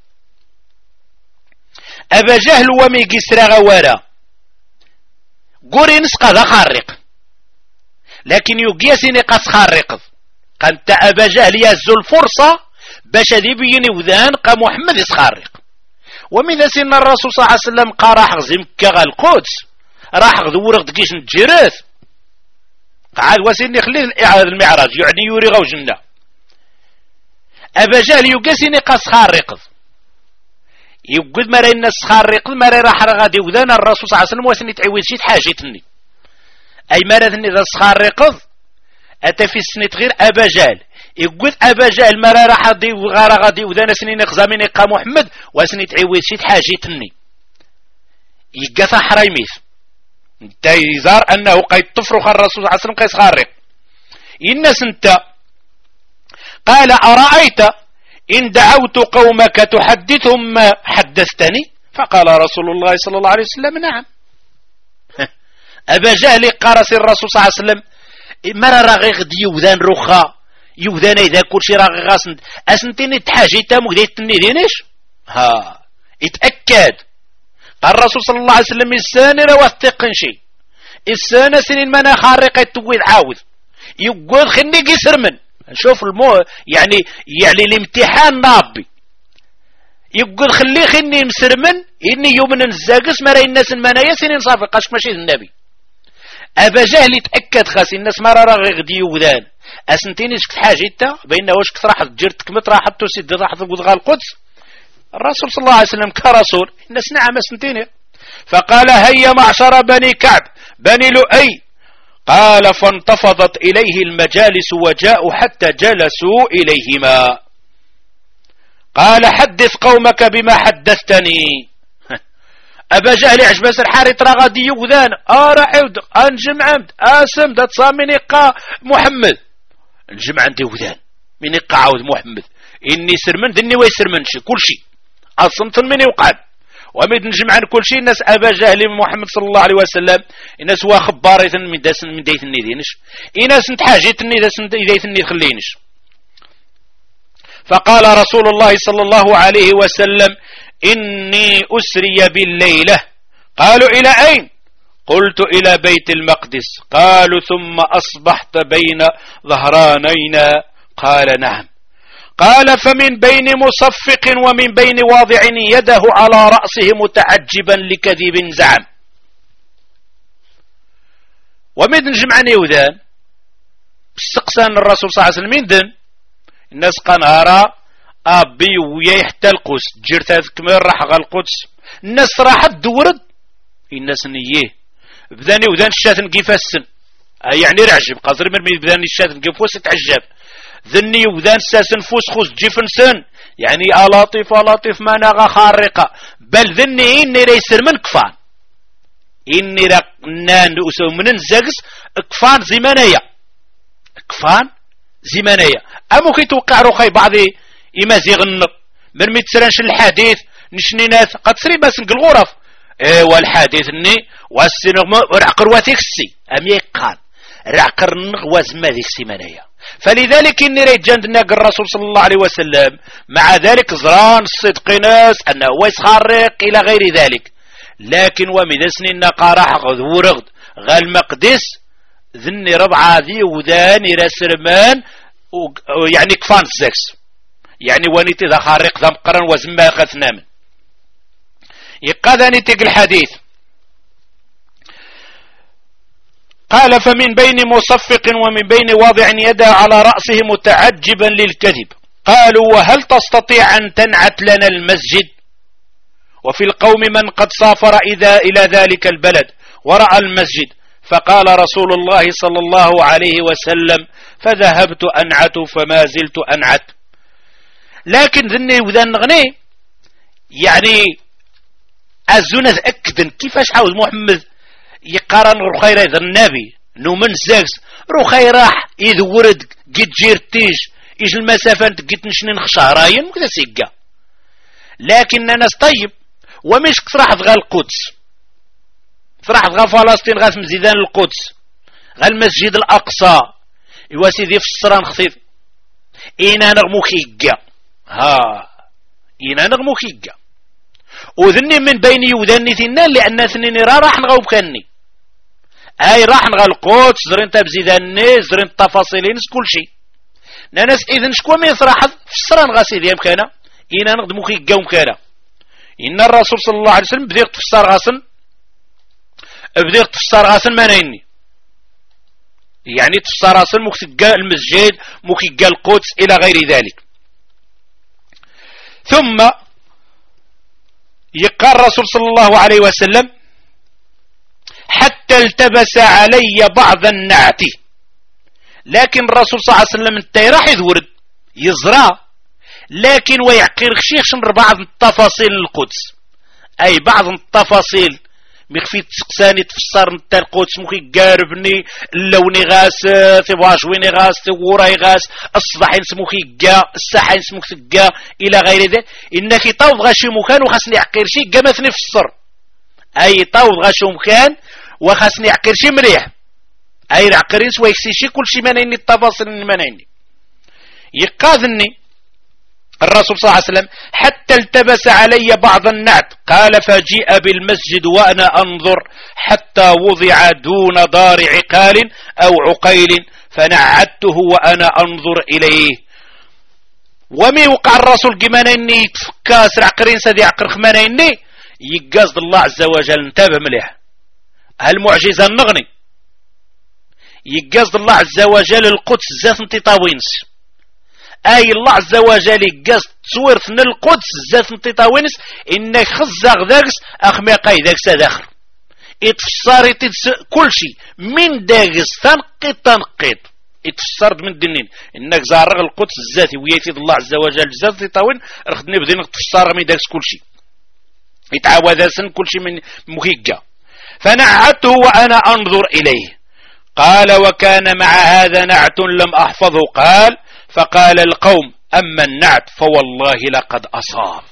A: جهل وميقي سرغ ورا قوري نسقى ذا خارق لكن يقيسني قاس خارق قانت أبا جهل يهزو الفرصة باش ذي بيني وذان قا محمد يسخارق. ومن سن الرسول صلى الله عليه وسلم قا راح غزي مكة القدس راح غدور غدقيش نتجرث قعد وسيني خليه المعراج يعني يوري غو جنة. أبا جهل يقاسيني قا سخارق يقول مرا الناس سخارق مرا راح غادي وذان الرسول صلى الله عليه وسلم وسني تعويض شي حاجتني أي مرا ثني ذا سخارق أتى في السنة غير أبا جهل يقول أبا جهل مرا راح غادي وذان سنين خزامين قا محمد وسني تعويض شي حاجتني يقاسا حرايميس انت يزار أنه قيد تفرخ الرسول صلى الله عليه وسلم قيد سخارق الناس انت قال أرأيت إن دعوت قومك تحدثهم ما حدثتني فقال رسول الله صلى الله عليه وسلم نعم. أبا جهل قارس الرسول صلى الله عليه وسلم مرة رغيغ دي يوذان رخا يوذان إذا كل شيء رغيغ أسنتيني تحاجي تامو ديتني دينش ها اتأكد قال الرسول صلى الله عليه وسلم السانة روثقن شيء السانة سنين منا خارقة تويد عاوذ يقول خلني قسر من شوف يعني الامتحان نابي يقول خلني مسرمن اني يوم نزاقس مرا الناس المنايا سنين صافي قاش ماشي النبي. ابا جهل يتاكد خاص الناس مرا راه غدي يوذان اسنتيني شكت حاجه بين واش كثر راح جرتك مت راح تسد راح تغدغ القدس الرسول صلى الله عليه وسلم كرسول الناس نعم اسنتيني. فقال هيا معشر بني كعب بني لؤي قال فانتفضت إليه المجالس وجاءوا حتى جلسوا إليهما. قال حدث قومك بما حدثتني. أبا جهل عجبس الحارث رغدي يوذان رعود أنجم عمد آسم دات صامين إقا محمد الجمع عندي وذان من إقا عود محمد إني سرمن ذني ويسرمنش كل شيء أصمت مني وقعد ومد نجمع عن كل شيء الناس أبا جهل محمد صلى الله عليه وسلم الناس هو خباري من ديت النيدينش الناس نتحاجيت ديت النيد خلينش. فقال رسول الله صلى الله عليه وسلم إني أسري بالليلة. قالوا إلى أين؟ قلت إلى بيت المقدس. قالوا ثم أصبحت بين ظهرانين. قال نعم. قال فمن بين مصفق ومن بين واضع يده على رأسه متعجبا لكذب زعم. ومن جمعنا يوذان استقسان الرسول صلى الله عليه وسلم يندن الناس قنارا أبي ويا حتى القدس جرت كمل راح غا القدس الناس راحت دورد الناس نيه بداني وذان الشاتن كيفاسن يعني رعجب قصر من بداني الشاتن كيفوس تعجب ذني وذان ساسن فوس جيفنسن يعني ألاطف ما نغا خارقة بل ذني إني ليسر من كفان إني نان أسو من نزاقس كفان زمانية أمو كي توقع روخي بعضي إما زيغنط من متسرنش الحديث نشنينات قد سري بس نقل غرف والحديث اني والسنغم رعقر وثيكسي أمي قال رعقر نغواز ما ذيكسي منايا. فلذلك إني ريجاند ناق الرسول صلى الله عليه وسلم مع ذلك زران الصدق ناس أنه ويسخرق إلى غير ذلك لكن ومدسني النقا راح غذورغد غال مقدس ذني ربعة ذي وذاني رسرمان يعني كفان الزكس يعني ونيتي ذا خارق ذا مقرن وزما قثنام يقاذني تقل الحديث. قال فمن بين مصفق ومن بين واضع يده على رأسه متعجبا للكذب. قالوا وهل تستطيع أن تنعت لنا المسجد؟ وفي القوم من قد سافر إلى ذلك البلد ورأى المسجد. فقال رسول الله صلى الله عليه وسلم فذهبت أنعت فما زلت أنعت. لكن ذني وذا نغني يعني أزونا أكدن كيفاش عاوز محمد يقارن رخير إذا النبي نو من زاكس رخير راح إذ ورد قد جيرتيج إيش المسافة قد نشنين خشهراين وكذا سيقا لكن ناس طيب ومش راح تغى القدس راح تغى فلسطين غاس مزيدان القدس غا المسجد الأقصى يواسيدي في الصران خطيف إينا نغمو خيقا إينا نغمو خيقا وذني من بيني وذني ثنان لأن ثنين راح نغوب كاني أي راح نغى القدس زرين تبزيدان زرين التفاصيلين كل شيء ناس إذن شكوى ما يصراحة فسران غاسي ديام كان إنا نقدمو كي قوم كان إن الرسول صلى الله عليه وسلم بديق تفسر غاسن ما نيني يعني تفسر غاسن مكتقى المسجد مكتقى القدس إلى غير ذلك. ثم يقال الرسول صلى الله عليه وسلم حتى التبس علي بعض النعت، لكن الرسول صلى الله عليه وسلم انت راح يذورد يزرع لكن ويعقر شيخ بعض التفاصيل القدس، اي بعض التفاصيل مخفي تسقساني تفسر نتا القدس مخي قاربني اللوني غاس تباشويني غاس تغوراي غاس الصباحين سموخي قا الساحين سموك تقا الى غير ذلك. انك طاوض غاشي مكان وخاصني يعقر شي قامتني فسر، اي طاوض غاشي مكان وخاصني يعقر شي مليح، اي العقرين سوا يكسي شي كل شي مانيني التفاصيل مانيني. يقاذني الرسول صلى الله عليه وسلم حتى التبس علي بعض النعت، قال فجيء بالمسجد وأنا أنظر حتى وضع دون دار عقال أو عقيل فنعدته وأنا أنظر إليه. ومي وقع الرسول قمانيني تفكاس عقرين سدي عقر خمانيني يقاصد الله عز وجل. انتبه مليح هالمعجزة النغني يقاصد الله عز وجل القدس ذات انتطاوينس، اي الله عز وجل قصد تصوير في القدس ذات انتطاوينس انك خزاق ذاكس اخمي قاي ذاكس داخل اتفسر كل شيء من داكس تنقيط اتفسرت من الدنين انك زارغ القدس الذاتي وياتي الله عز وجل ذات انتطاوين رخدني بدين تفسر من داكس كل شيء يتعاوذ سن كل شيء من مهيجة. فنعته وانا انظر اليه. قال وكان مع هذا نعت لم احفظه. قال فقال القوم أما النعت فوالله لقد أصاب.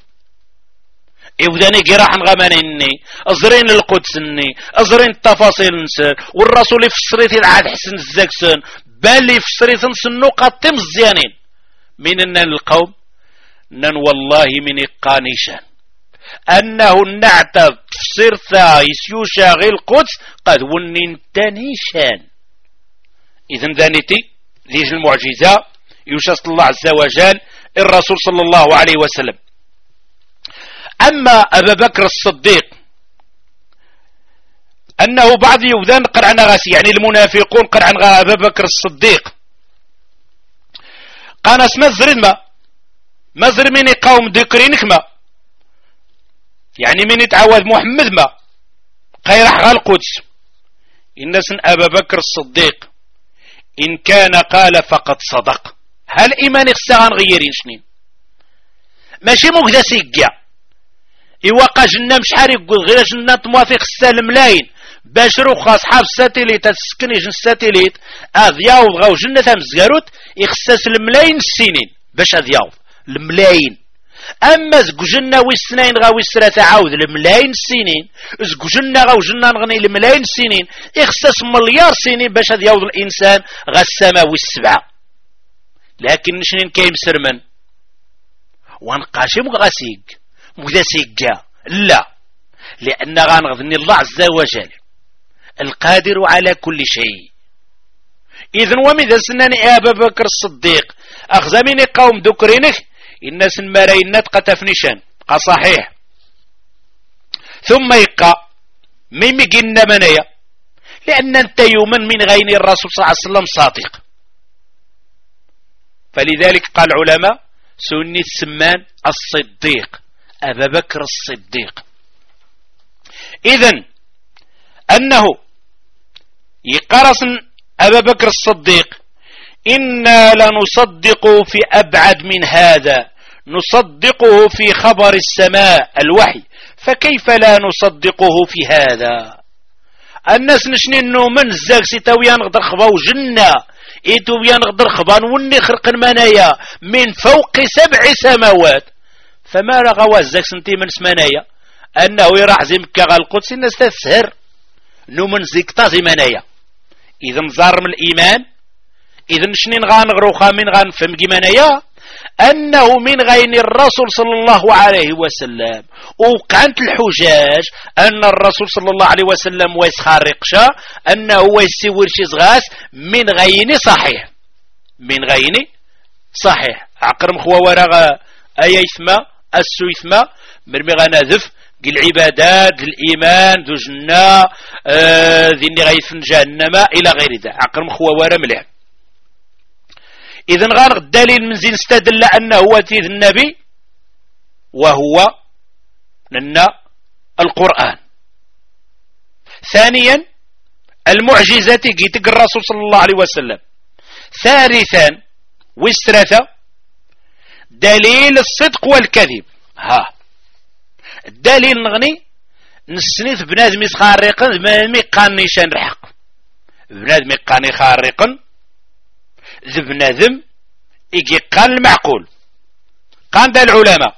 A: إذن راح نغمانيني أزرين القدس أزرين التفاصيل نسر والرسول يفسريت العاد حسن الزاكسن بل يفسريت النقط مزيانين من أن القوم نن والله من إقانيشان أنه النعت تفسير ثايس يشاغي القدس قد ونين تانيشان. إذن ذانيتي ليج المعجزة يشاست الله عز وجل الرسول صلى الله عليه وسلم. أما أبا بكر الصديق أنه بعض يوذان قرعنا غاسي يعني المنافقون قرعنا أبا بكر الصديق قال اسم مزر من قوم ذكرينك ما يعني من يتعوذ محمد ما قيرح غا القدس الناس أبا بكر الصديق إن كان قال فقد صدق. هل إيمان يخسان غيرين شنين ماشي مقدس يقع يوقع جنة مش حار يقول غير جنة موافق السالم ملايين باش روخ أصحاب الساتيليت تسكني جن الساتيليت أذياوض غاو جنة مزقاروت يخساس الملايين السنين باش أذياوض الملايين. أما زقو جنة ويسنين غاو يسرة عاود الملايين السنين زقو جنة غاو جنة نغني الملايين السنين يخساس مليار سنين باش أذياوض الإنسان غا السماء والسبعة. لكن نشنين كايم سرمن وانقاشي مغاسيق مغاسيقا لا لأن غانغذني الله عز وجل القادر على كل شيء. إذن ومذا سناني أبا بكر الصديق أخزميني قوم ذكرينك الناس المرايين قتفنشان صحيح. ثم يقى ميمقنا منايا لأن انت يوما من غين الرسول صلى الله عليه وسلم صادق. فلذلك قال العلماء سني السمان الصديق أبا بكر الصديق. إذن أنه يقرص أبا بكر الصديق إنا لنصدق في أبعد من هذا نصدقه في خبر السماء الوحي فكيف لا نصدقه في هذا. الناس نشنين من الزاق ستاويا نقدر خباو جنة إيتوبيا نقدر خبان وني خرق المنايا من فوق 7 سماوات فما رغوا الزاك سنتي من سمنايا أنه يراح زي مكة غا القدس الناس تسهر نومن زيك طازي منايا. إذا مزار من الإيمان إذا شنين غانغروخا من غانفهم منايا أنه من غين الرسول صلى الله عليه وسلم وقعت الحجاج أن الرسول صلى الله عليه وسلم ويسخارقشا أنه ويسيور شي صغاس من غين صحيح من غين صحيح عقرم خوا ورا أي إثما السو إثما مرمي غنذف العبادات الإيمان ذو جنة ذي غيث جهنم إلى غير ذا عقرم خوا ورا مليح. إذن غير الدليل من زين استدل أنه هو تيذ النبي وهو لنا القرآن. ثانيا المعجزة جيتك الرسول صلى الله عليه وسلم. ثالثا والثلاثة دليل الصدق والكذب. ها الدليل نغني نسنيث بنادم يخارق بنادم قاني شان الحق بنادم قاني خارق ذ بنادم يجي قان المعقول قان دا العلماء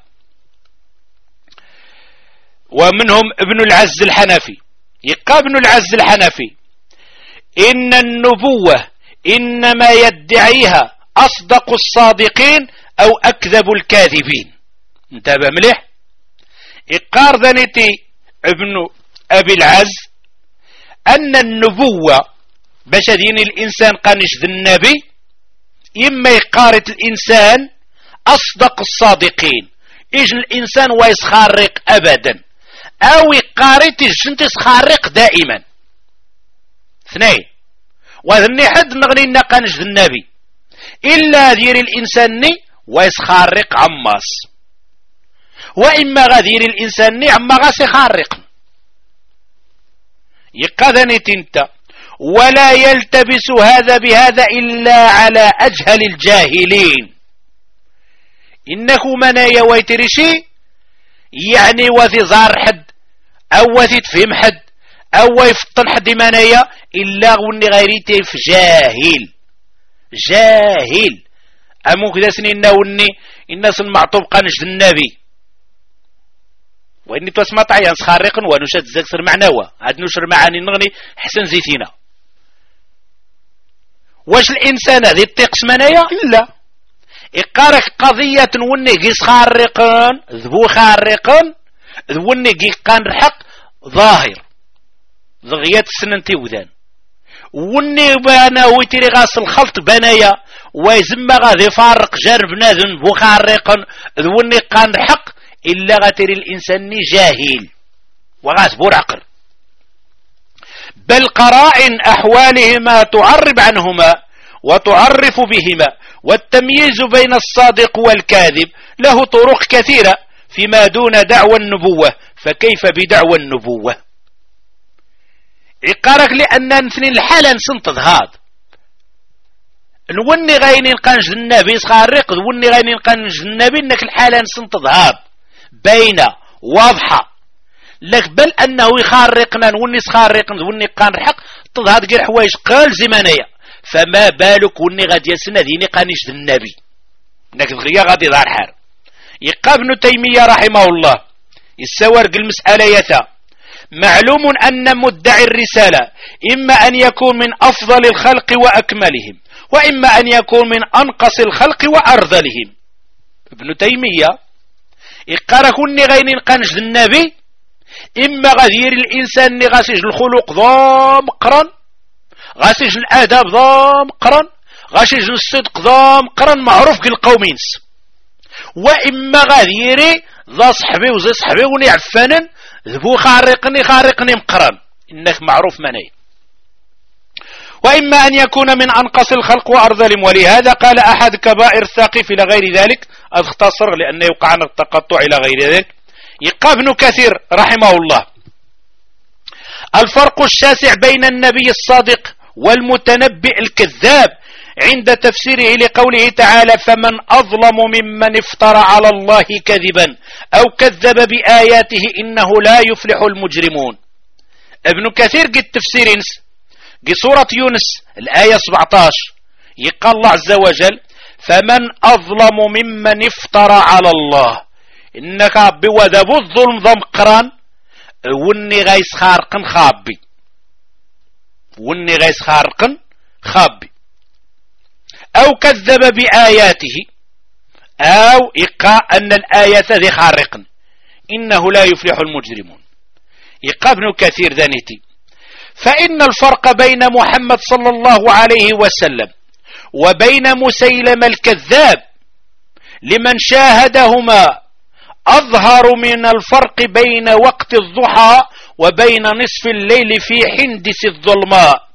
A: ومنهم ابن العز الحنفي. يقى ابن العز الحنفي إن النبوة إنما يدعيها أصدق الصادقين أو أكذب الكاذبين. انتبه مليح. إقار ذنتي ابن أبي العز أن النبوة باش دين الإنسان قانش ذي النبي إما يقارت الإنسان أصدق الصادقين إجن الإنسان ويسخارق أبدا أو يقارت إجن تسخارق دائما. اثنين وذني حد نغني نقانش ذي النبي إلا دير الإنسان ويسخارق عماس وإما غدير الإنسان عما غاسي خارق يقذني تنت ولا يلتبس هذا بهذا إلا على أجهل الجاهلين. إنه من يويترشي يعني وذي زار حد أو وذي تفهم حد أو يفطن حد منايا إلا وني غيريتي في جاهل أمو كذا سنين وني الناس المعطوب قانش النبي وإني تسمى طعيان سخارقا ونشد زكسر معناوة هاد نشر معاني نغني حسن زيتينا. واش الإنسان هذي التقس منايا؟ لا إقارك قضية وني قيس خارقا ذبو خارقا وني قيس قان رحق ظاهر ضغيات السننتي وذان وني بانا ويتري غاس الخلط بنايا ويزم غادي فارق جرب ناذن بو خارقا وني قان رحق إلا غتر الإنسان جاهل وغاسبور عقل بل قرائن أحوالهما تعرب عنهما وتعرف بهما والتمييز بين الصادق والكاذب له طرق كثيرة فيما دون دعوى النبوة فكيف بدعوى النبوة. عقارك لأن نثني الحالة نسنتظ هذا نوني غايني نقنج النبي سخارق نوني غايني نقنج النبي انك الحالة نسنتظ هذا باينة واضحة لك بل أنه يخارقنا وني سخارقنا وني قان حق تظهر غير حوايج قال زمانية فما بالك وني غادي يسنى ذيني قانيش النبي انك دغيا غادي ظهر حار. يقى ابن تيمية رحمه الله يسورق المسألة يتا معلوم أن مدعي الرسالة إما أن يكون من أفضل الخلق وأكملهم وإما أن يكون من أنقص الخلق وأرذلهم. ابن تيمية يقرأ كوني غيني نقنج النبي إما غدير الإنسان غاسج الخلق ضام قرن غاسج الآداب ضام قرن غاسج الصدق ضام قرن معروف كالقومينس وإما غديري ذا صحبي وزي صحبي وني عفانا ذبو خارقني مقرن إنك معروف مني وإما أن يكون من أنقص الخلق وأرذلهم ولهذا قال أحد كبائر الثقيف إلى غير ذلك أختصر لأنه يوقع التقطع إلى غير ذلك. يقى ابن كثير رحمه الله الفرق الشاسع بين النبي الصادق والمتنبئ الكذاب عند تفسيره لقوله تعالى فمن أظلم ممن افترى على الله كذبا أو كذب بآياته إنه لا يفلح المجرمون. ابن كثير قد تفسير قد سورة يونس الآية 17 يقال الله عز وجل فمن أظلم ممن افترى على الله إنك ربي وذبو الظلم ضمقران وني غيس خارقا خابي وني غيس خارقا خابي أو كذب بآياته أو إقاء أن الآيات ذي خارقا إنه لا يفلح المجرمون. إقاء ابن كثير ذنيتي فإن الفرق بين محمد صلى الله عليه وسلم وبين مسيلمة الكذاب لمن شاهدهما أظهر من الفرق بين وقت الضحى وبين نصف الليل في حندس الظلماء.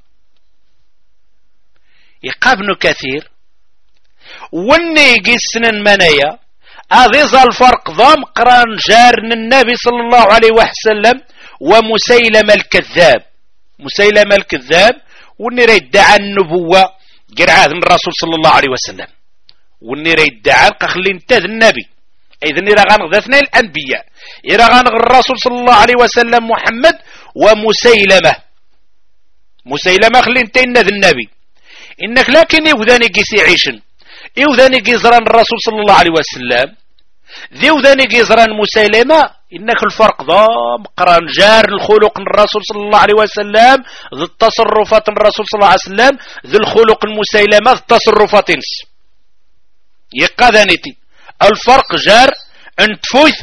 A: ابن كثير ونيجي السنن منايا أغيظ الفرق ضم قران جار النبي صلى الله عليه وسلم ومسيلمة الكذاب. مسيلمة الكذاب ونرى يدعى النبوة قرعاه من الرسول صلى الله عليه وسلم، ونرى يدعى قخلي انتذ النبي، إذن إذا غنغذتنا الأنبياء إذا غنغ الرسول صلى الله عليه وسلم محمد ومسيلمة. مسيلمة خلي انتين ذا النبي إنك لكن يوذاني قيسي عيشن يوذاني قيزران الرسول صلى الله عليه وسلم ذيوذاني قيزران مسيلمة إنك الفرق ضام قران جار الخلق الرسول صلى الله عليه وسلم ذي التصرفات الرسول صلى الله عليه وسلم ذي الخلق المسيلمة ذي التصرفات انس يقاذانيتي الفرق جار ان تفوث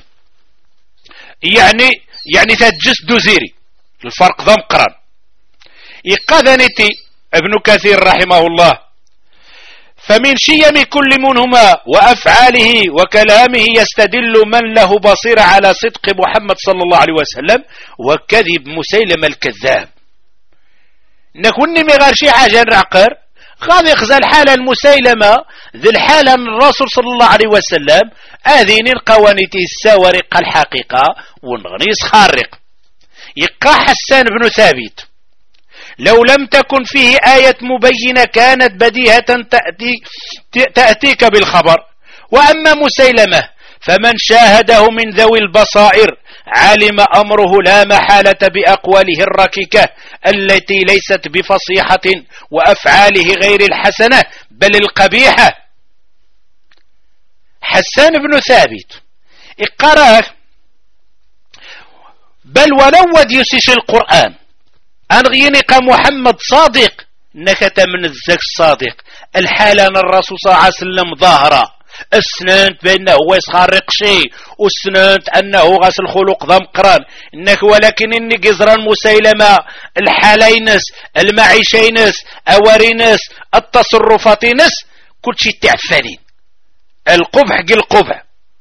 A: يعني تجس دوزيري الفرق ضم قران يقاذانيتي ابن كثير رحمه الله فمن شيم كل منهما وأفعاله وكلامه يستدل من له بصيرة على صدق محمد صلى الله عليه وسلم وكذب مسيلمة الكذاب. نكوني مغار شي حاجة نعقر غادي يخزى الحالة المسيلمة ذي الحالة الرسول صلى الله عليه وسلم آذين القوانيته الساورق الحقيقة ونغنيس خارق. يقى حسان بن ثابت لو لم تكن فيه آية مبينة كانت بديهة تأتيك بالخبر، وأما مسيلمة فمن شاهده من ذوي البصائر علم أمره لا محالة بأقواله الركيكة التي ليست بفصيحة وأفعاله غير الحسنة بل القبيحة. حسان بن ثابت اقرأ بل ولو وديسش القرآن أنغينك محمد صادق نكت من الزك الصادق الحالة الرسول صلى الله عليه وسلم ظاهرة السننت بأنه هو يسخارق شيء والسننت أنه غسل خلق ضم قران إنك ولكن إني قزران مسيلمة الحالينس المعيشينس أورينس التصرفاتينس كل شيء تعفانين القبح قل قبح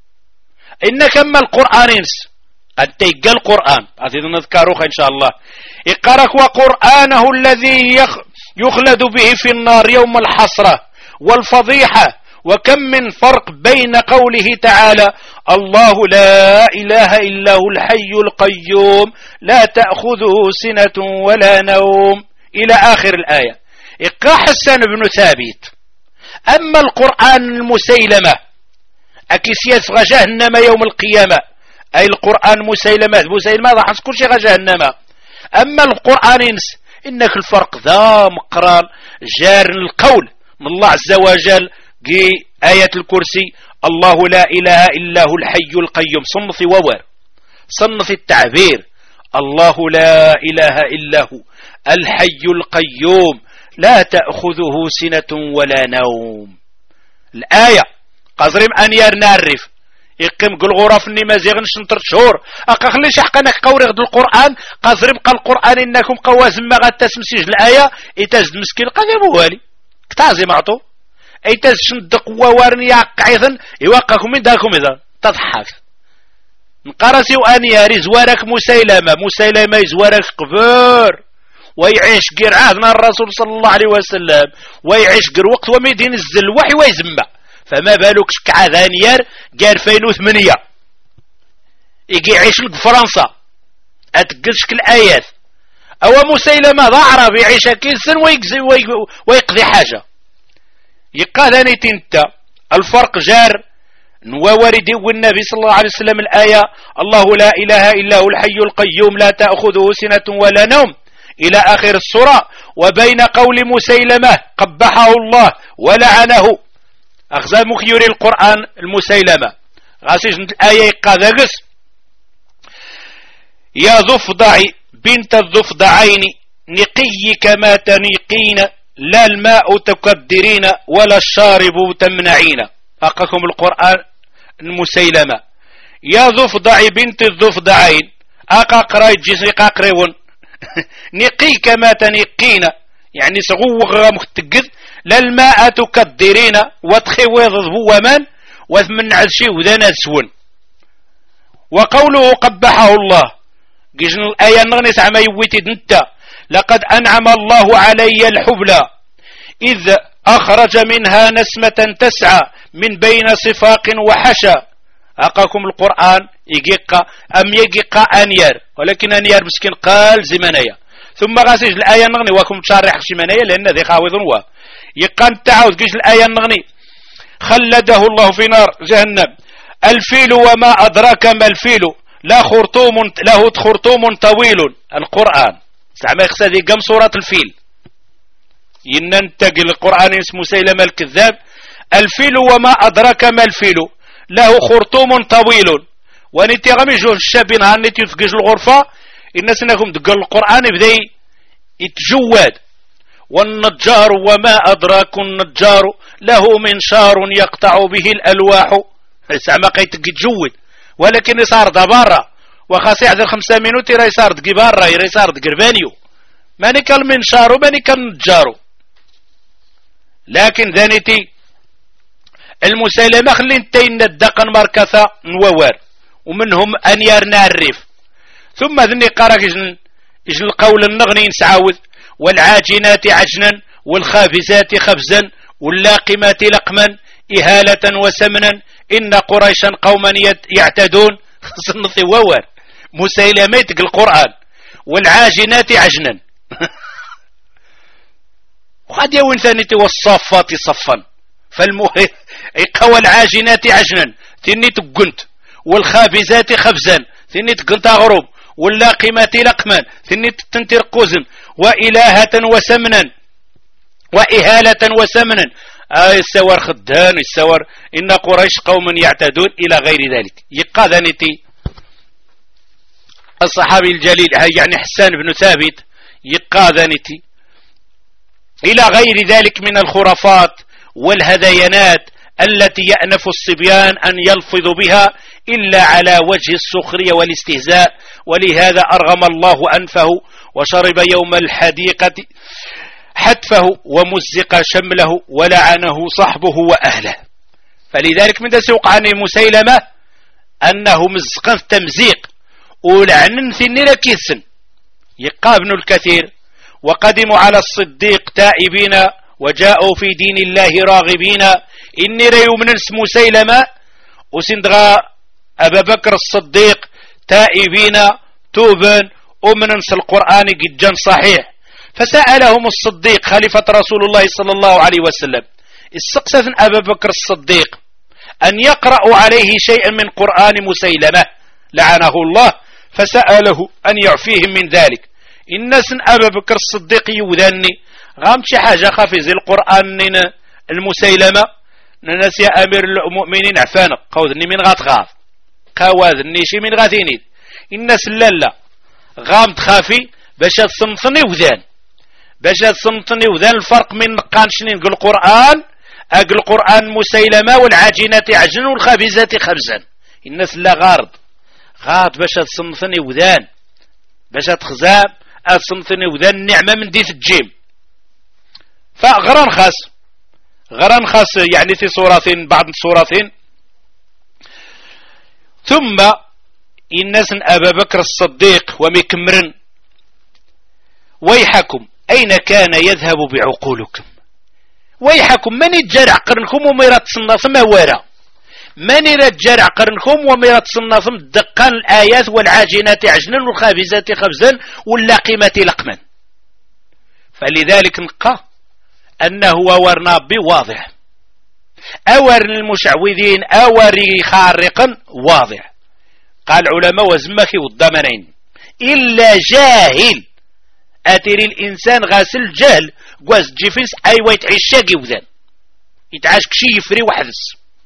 A: إنك أما القرآنينس أنت يقى القرآن أذيذ نذكروك إن شاء الله اقرأك وقرآنه الذي يخلد به في النار يوم الحسرة والفضيحة. وكم من فرق بين قوله تعالى الله لا إله إلا هو الحي القيوم لا تأخذه سنة ولا نوم إلى آخر الآية. اقرأ حسان بن ثابت أما القرآن المسيلمة أكيس يسغى جهنم يوم القيامة أي القرآن مسيلمة راح نذكر شيء جهنم. أما القرآن إنك الفرق ذا مقران جار القول من الله عز وجل قي آية الكرسي الله لا إله إلا هو الحي القيوم صنف وور صنف التعبير الله لا إله إلا هو الحي القيوم لا تأخذه سنة ولا نوم. الآية قزرم أن يرنعرف يقيم قل غرف اني ما زيغنش نطر شهور اقا خليش حقناك قوري غد القرآن قزرم قال القرآن انكم قوازم ما غاد تسمسيج الآية ايتازد مسكين قذب والي كتازي معطو ايتاز شندق ووارن يعق عيثن يوقعكم من داكم اذا تضحك نقرسي وان ياري زوارك مسيلمة يزوارك قبر ويعيش قير عهدنا الرسول صلى الله عليه وسلم ويعيش قير وقت وميدين الزل وحي ويزمع فما بالك كعذانيار قال 2008 يجي يعيش لك فرنسا اتقزك الآيات او مسيلمة ذا عربي يعيش كيسن ويقضي حاجة يقاذاني تنتا الفرق جار وورد والنبي صلى الله عليه وسلم الآية الله لا إله إلا هو الحي القيوم لا تأخذه سنة ولا نوم إلى آخر السورة وبين قول مسيلمة قبحه الله ولعنه أخذ مخيوري القرآن المسيلمة غاسيش الآية قاذقس يا ضفدعي بنت الضفدعين نقي كما تنيقين لا الماء تكدرين ولا الشارب تمنعين. أقاكم القرآن المسيلمة يا ضفدعي بنت الضفدعين أقا قرايت جسري قاقريون نقي كما تنيقين يعني سغوغ مختقذ للماء تكدرين وتخوض ضبوما وثمن عذشي وذانا سون. وقوله قبحه الله جيجن الآية نغنس عما يويتي دنتا لقد أنعم الله علي الحبلى إذ أخرج منها نسمة تسعى من بين صفاق وحشى. أقاكم القرآن يجيق أم يجيق أنيار ولكن أنيار مسكين قال زمانية ثم غاسج الآية نغني وكم تشارح زمانية لأن ذي خاوض هو يقان تعود جيش الآية نغني خلده الله في نار جهنم. الفيل وما أدراك ما الفيل له خرطوم طويل. القرآن زعما يقصد قم سورة الفيل يننتقل القرآن اسمه مسيلمة الكذاب. الفيل وما أدراك ما الفيل له خرطوم طويل. ونتي غمي جوه الشابين هانتي في الغرفة الناس انكم تقول القرآن بدأ يتجواد. والنجار وما أدراك النجار له منشار يقطع به الألواح. زعما يتجود ولكن يصار دبارة وخاص يعذر 5 مينوت يرى يصار دقبارة يرى يصار دقربانيو ماني كالمنشار وماني كالنجار. لكن ذانيتي المسيلمة خلي انتين الدقن مركثة نوار ومنهم أنيار نعرف. ثم ذني قارك إجن القول النغني نسعاوذ والعاجنات عجنا والخابزات خبزا واللاقمات لقما إهالة وسمنا إن قريشا قوما يعتدون. صنطي ووار مسيلمة القرآن والعاجنات عجنا وقد يوين ثانيتي والصافات صفا. فالمهم قوى العاجنات عجنا ثني تقنت والخابزات خبزا ثني تقنت غروب واللاقمات لقما ثني تنتر قوزم وإلهة وسمنا وإهالة وسمنا السور خدان السور إن قريش قوم يعتدون إلى غير ذلك. يقى ذانيتي الصحابي الجليل يعني حسان بن ثابت يقى ذانيتي إلى غير ذلك من الخرافات والهذيانات التي يأنف الصبيان أن يلفظوا بها إلا على وجه السخرية والاستهزاء. ولهذا أرغم الله أنفه وشرب يوم الحديقة حتفه ومزق شمله ولعنه صحبه وأهله. فلذلك من تسوق عن مسيلمة أنه مزقا تمزيق ولعن ثنين كيسن. يقى ابن الكثير وقدموا على الصديق تائبين وجاءوا في دين الله راغبين. إني ريو من اسم مسيلمة وسندغى أبا بكر الصديق تائبين توبا ومن انس القرآن جدا صحيح. فسألهم الصديق خليفة رسول الله صلى الله عليه وسلم استقسف أبا بكر الصديق أن يقرأ عليه شيئا من قرآن مسيلمة لعنه الله فسأله أن يعفيهم من ذلك. الناس أبا بكر الصديق يوذني غامشي حاجة خافز القرآن المسيلمة الناس يا أمير المؤمنين عفانق قوذني من غاتغاف قواذني شي من غاثينيد. الناس لا غام تخافي باش تصنطني وذان باش تصنطني وذان الفرق من قانشنين قل القرآن أقل القرآن مسيلمة والعاجنات عجن والخابزات خبزا. الناس لا غارض باش تصنطني وذان باش تخزاب تصنطني وذان النعمة من ديث الجيم. فغران خاص يعني في صورتين بعض الصورتين. ثم الناس أبا بكر الصديق ومكمرن ويحكم أين كان يذهب بعقولكم. ويحكم من يتجرع قرنكم وميرات صنف ما ورا من يتجرع قرنكم وميرات صنف دقان الآيات والعاجنات عجنا والخابزات خبزا واللاقمات لقما. فلذلك نقى أنه ورنا بواضح أور المشعوذين أور خارقا واضح. قال علماء وزمكي والضمنين إلا جاهل أتري الإنسان غاسل جهل قواز جيفنس أيوة يتعشاقي وذان يتعاشق شي يفري وحدث.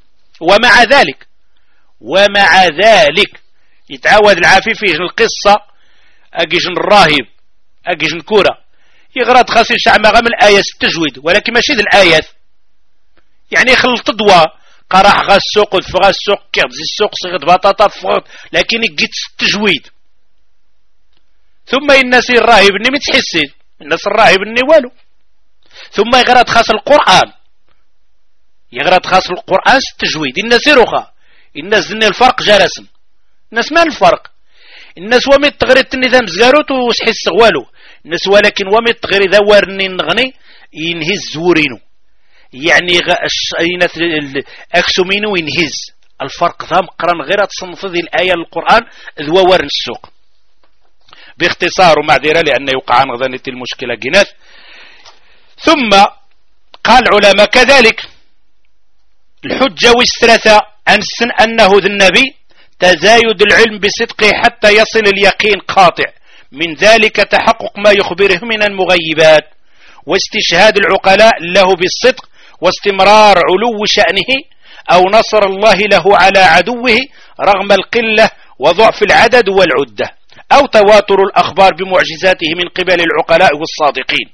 A: ومع ذلك يتعاود العافي فيه القصة أجيجن الراهب أجيجن كورة يغرد خاصي الشعب غام الآية التجويد ولكن ماشي ذي الآيات يعني خلط دوا قراح غا السوق وفغا السوق كيغزي السوق صيغت بطاطا فغط لكن يجيت التجويد. ثم الناس الراهب اني متحسد الناس الراهب اني والو ثم يغرد خاص القرآن يغرد خاص القرآن التجويد الناس روخا الناس زن الفرق جالسا الناس ما الفرق الناس ومي تغرد النظام زغاروت وسحس غوالو الناس ولكن ومي تغرد ورني نغني ينهز زورينو يعني أكسومينو ينهز الفرق ذا مقرن غير تصنف ذي الآية القرآن ذو ورن السوق باختصار ومعذرة لأن يوقع عن غضانة المشكلة جناث. ثم قال العلماء كذلك الحجة والثلاثة أنسن أنه ذا النبي تزايد العلم بصدقه حتى يصل اليقين قاطع من ذلك تحقق ما يخبره من المغيبات واستشهاد العقلاء له بالصدق واستمرار علو شأنه أو نصر الله له على عدوه رغم القلة وضعف العدد والعدة أو تواتر الأخبار بمعجزاته من قبل العقلاء والصادقين.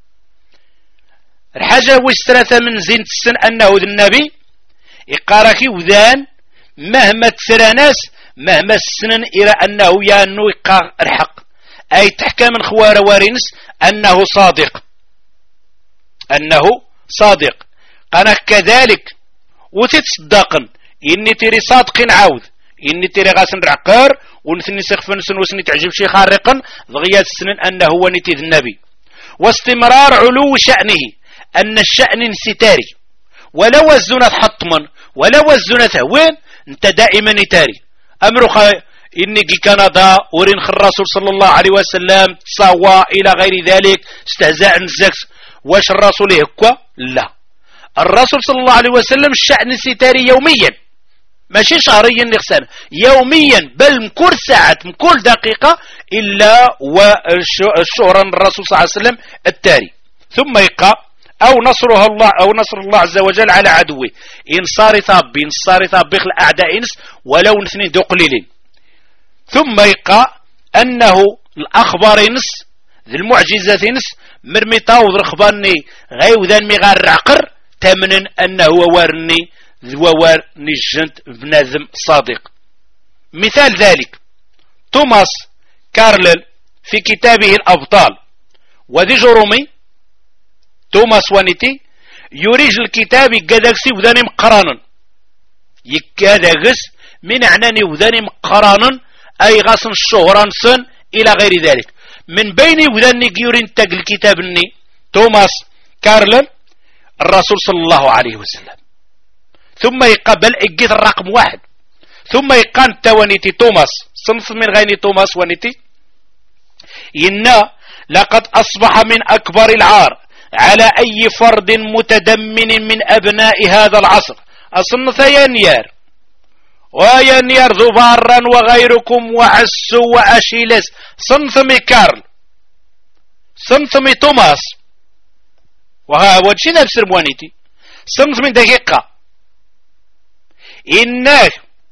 A: الحاجة والثلاثة من زين السن أنه ذا النبي إقاركي وذان مهما تسرى ناس مهما السنن إلى أنه يانو يقار الحق أي تحكى من خوار وارنس أنه صادق أنا كذلك وتتصدقن إني تري صادق عاوذ إني تري غاسن رعقار ونثني سخفنسن وسني تعجب شي خارقا ضغيات السنن أنه هو نتي النبي واستمرار علو شأنه أن الشأن انستاري ولا وزنة حطما ولا وزنة وين انت دائما نتاري أمرك إني كندا ورنخ الرسول صلى الله عليه وسلم تصاوى إلى غير ذلك استهزاء الزكس واش الرسول هكوا لا الرسول صلى الله عليه وسلم الشأن الستاري يوميا ماشي شهريا نغسان يوميا بل مكل ساعة مكل دقيقة إلا والشهر الرسول صلى الله عليه وسلم التاري. ثم يقع أو نصر الله عز وجل على عدوه إن صار ثاب الأعداء إنس ولو نثنين دو قليلين. ثم يقع أنه الأخبار إنس ذي المعجزات إنس مرميطا وذرخباني غيو ذان مغار عقر تمنن أنه وارني ذوار نجنت بنظم صادق. مثال ذلك توماس كارلل في كتابه الأبطال وذي جرومي توماس وانيتي يريج الكتاب يقدقسي وذاني مقرانا يكادقس من عناني وذاني مقرانا أي غاصن الشهران سن إلى غير ذلك من بين وذاني يورين تق الكتاب الني توماس كارلل الرسول صلى الله عليه وسلم. ثم يقبل اجيت الرقم 1 ثم يقان توانيتي توماس صنف من غيني توماس وانيتي إنا لقد أصبح من أكبر العار على أي فرد متدمن من أبناء هذا العصر أصنف ينيار وينيار ذبارا وغيركم وعسو وأشيلس صنف كارل صنف توماس وها وشي نفس الموانيتي صنف من دقيقة إنه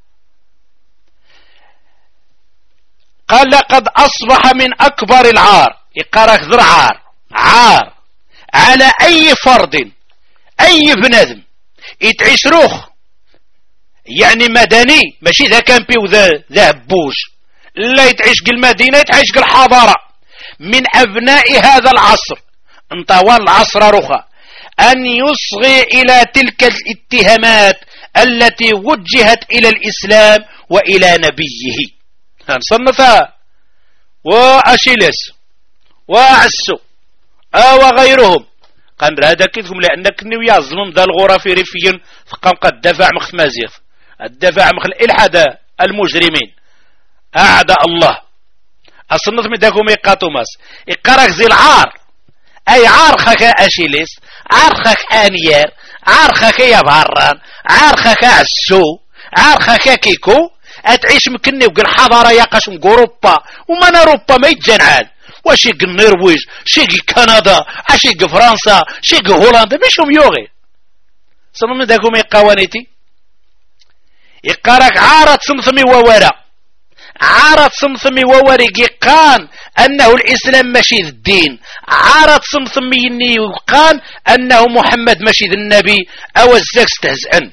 A: قال لقد أصبح من أكبر العار يقارك ذر عار على أي فرد أي بنادم يتعيش روخ يعني مدني ماشي ذا كان بيو ذا بوش لا يتعيش المدينة يتعيش الحضارة من أبناء هذا العصر انطوال العصر رخا أن يصغي إلى تلك الاتهامات التي وجهت إلى الإسلام وإلى نبيه نصنفها وأشيلس وأعسو وغيرهم قال هذا كذبهم لأنك يظلم ذا الغرف رفيا فقام قد دفع مخ مازيغ الدفع مخ الإلحاد المجرمين أعداء الله أصنف من داكم إقاتوماس إقارك زي العار أي عارخك أشيلس عارخك أنير عارخك يبهران عارخك عسو عارخك كيكو أتعيش مكني وقل حضارة يقاش مقروبا ومن أوروبا ما يتجنعاد وشيق النرويج شيق كندا شيق فرنسا شيق هولندا مشهم يوغي صنم من داكم يقوانيتي يقارك عارت صنثمي وورا عارت صنثمي ووري يقان أنه الإسلام ماشي الدين عارت صنثمي يقان أنه محمد ماشي النبي أو الزاك استهزئن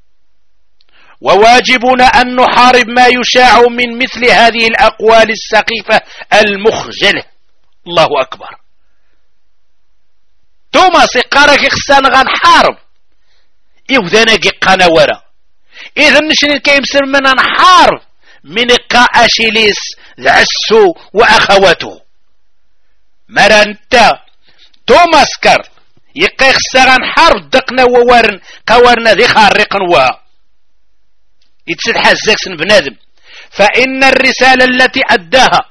A: وواجبنا أن نحارب ما يشاع من مثل هذه الأقوال السقيفة المخجلة. الله أكبر. توماس يقارك يخسان غنحارب يوذانا قانا ورا إذا نشرين كيمسر من نحارب من إقا أشيليس ذعسو وأخواته مرانتا توماس كار يقيخ سغان حرب دقنا ووارن قوارنا ذي خارقا يتسد حزاكسن بنادم فإن الرسالة التي أداها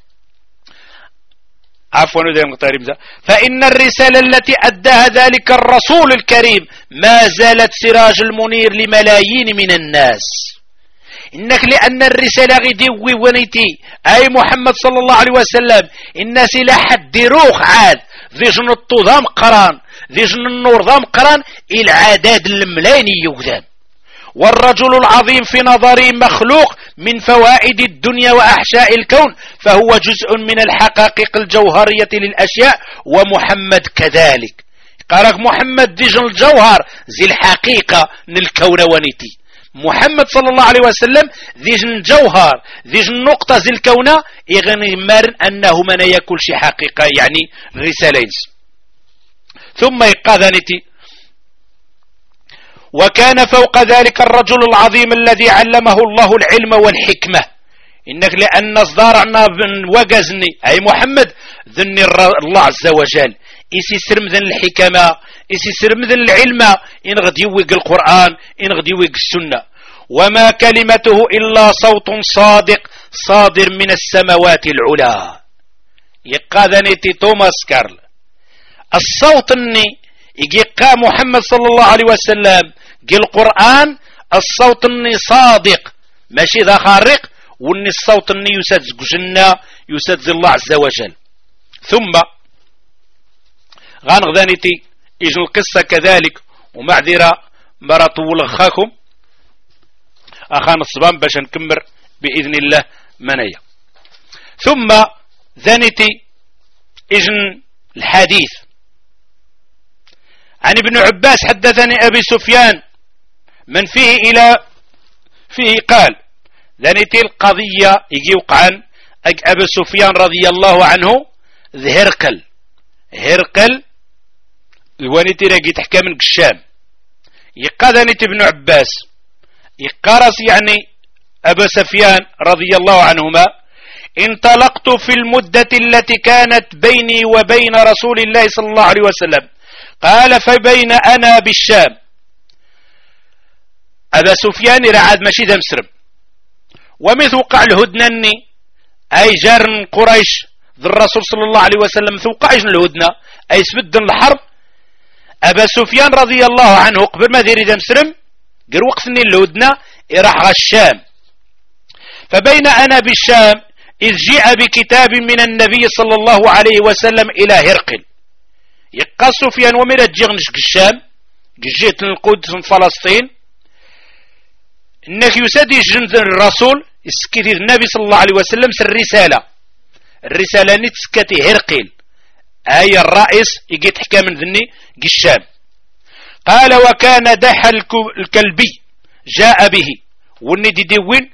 A: عفوا فإن الرسالة التي أداها ذلك الرسول الكريم ما زالت سراج المنير لملايين من الناس إنك لأن الرسالة غديوي ونيتي أي محمد صلى الله عليه وسلم الناس لا حد روخ عاد ذي جن الطظام قران ذي جن النور ضام قران العداد الملايين يوذان والرجل العظيم في نظري مخلوق من فوائد الدنيا وأحشاء الكون فهو جزء من الحقائق الجوهرية للأشياء ومحمد كذلك قالك محمد ديجن الجوهر زي الحقيقة للكون ونيتي محمد صلى الله عليه وسلم ديجن الجوهر ديجن النقطة زي الكون يغني مارن أنه من يكل شي حقيقة يعني رسالين ثم يقاذنتي وكان فوق ذلك الرجل العظيم الذي علمه الله العلم والحكمة إنك لأن اصدارنا وقزني أي محمد ذني الله عز وجل إسي سرمذن الحكمة إسي سرمذن العلم إن غد يوق القرآن إن غد يوق السنة وما كلمته إلا صوت صادق صادر من السماوات العلا يقاذنيتي توماس كارل الصوت اني يقى محمد صلى الله عليه وسلم قال القرآن الصوت اني صادق ماشي ذا خارق واني الصوت اني يسد جنة يسد الله عز وجل ثم غانغذانيتي يجي القصة كذلك ومعذرة مرطول أخاكم أخانا الصبان باش نكمر بإذن الله منايا ثم ذانيتي إجن الحديث عن ابن عباس حدثني أبي سفيان من فيه قال ذانيتي القضية يجي وقعا أبي سفيان رضي الله عنه هرقل الوانيتي راقي تحكى من الشام يقاذنيتي ابن عباس يقارس يعني أبا سفيان رضي الله عنهما انطلقت في المدة التي كانت بيني وبين رسول الله صلى الله عليه وسلم قال فبين أنا بالشام أبا سفيان رعاد ماشي ذا مسرم ومث وقع الهدنني أي جار قريش ذي الرسول صلى الله عليه وسلم ثوقعش الهدنة أي سبد الحرب أبا سفيان رضي الله عنه قبل ما ذيري ذا مسرم قر وقتني الهدنة راح الشام فبين أنا بالشام إذ جاء بكتاب من النبي صلى الله عليه وسلم إلى هرقل يقى سفيان ومرد جيغنش الشام جيت القدس من فلسطين إنك يسدي جند الرسول اسكتي النبي صلى الله عليه وسلم الرسالة نتسكتي هرقل أي الرئيس يجي تحكى من ذني الشام قال وكان دح الكلبي جاء به والندي ديوين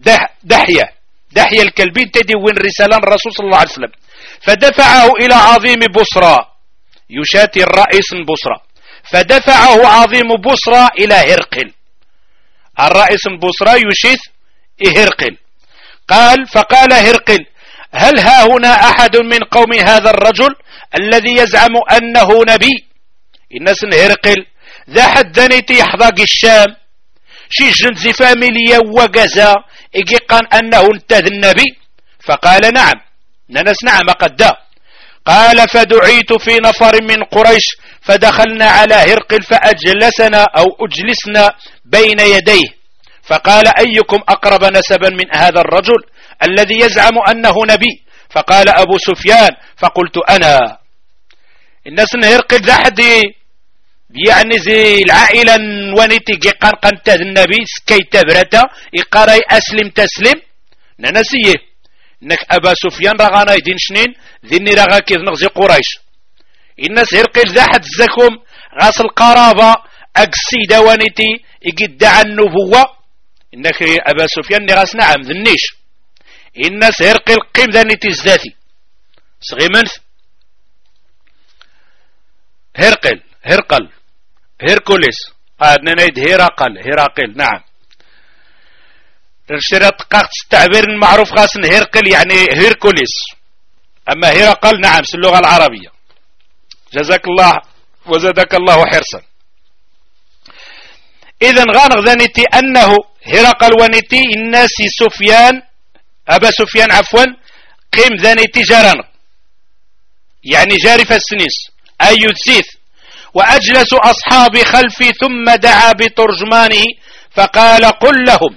A: دحية الكلبي تديوين رسالة الرسول صلى الله عليه وسلم فدفعه إلى عظيم بصرى يشاتي الرئيس بصرى فدفعه عظيم بصرى إلى هرقل الرئيس بصرى يشيث هرقل فقال هرقل هل ها هنا أحد من قوم هذا الرجل الذي يزعم أنه نبي الناس هرقل ذا حدنيتي يحضاق الشام شي جند فاميليا وقزا إيقان أنه انتهى النبي فقال نعم ننس نعم قد قال فدعيت في نفر من قريش فدخلنا على هرقل فأجلسنا أو أجلسنا بين يديه فقال أيكم أقرب نسبا من هذا الرجل الذي يزعم أنه نبي فقال أبو سفيان فقلت أنا الناس هرقل ذا حد يعني زي العائلة ونتي قان قنته النبي سكي تبرتا يقاري أسلم تسلم ننسيه انك أبا سفيان رغانا يدين شنين ذني رغا كيف نغزي قريش الناس هرقل ذا حد زكم غاس القرابة أقسيدة ونتي يقدع النبوة انك أبا سفيان نغاس نعم ذنيش الناس هرقل قيم ذا نتي الزاتي صغي منث هرقل هرقل هيركوليس نايد هيراقل نعم الشرط قاقت التعبير المعروف خاصن هرقل يعني هيركوليس أما هرقل نعم في اللغة العربية. جزاك الله وزادك الله حرصا. إذن غانغذانيتي أنه هرقل ونيتي الناس سفيان أبا سفيان عفوا قيم ذانيتي جارنا يعني جارف السنيس أي يتسيث وأجلس أصحابي خلفي ثم دعا بترجمانه فقال قل لهم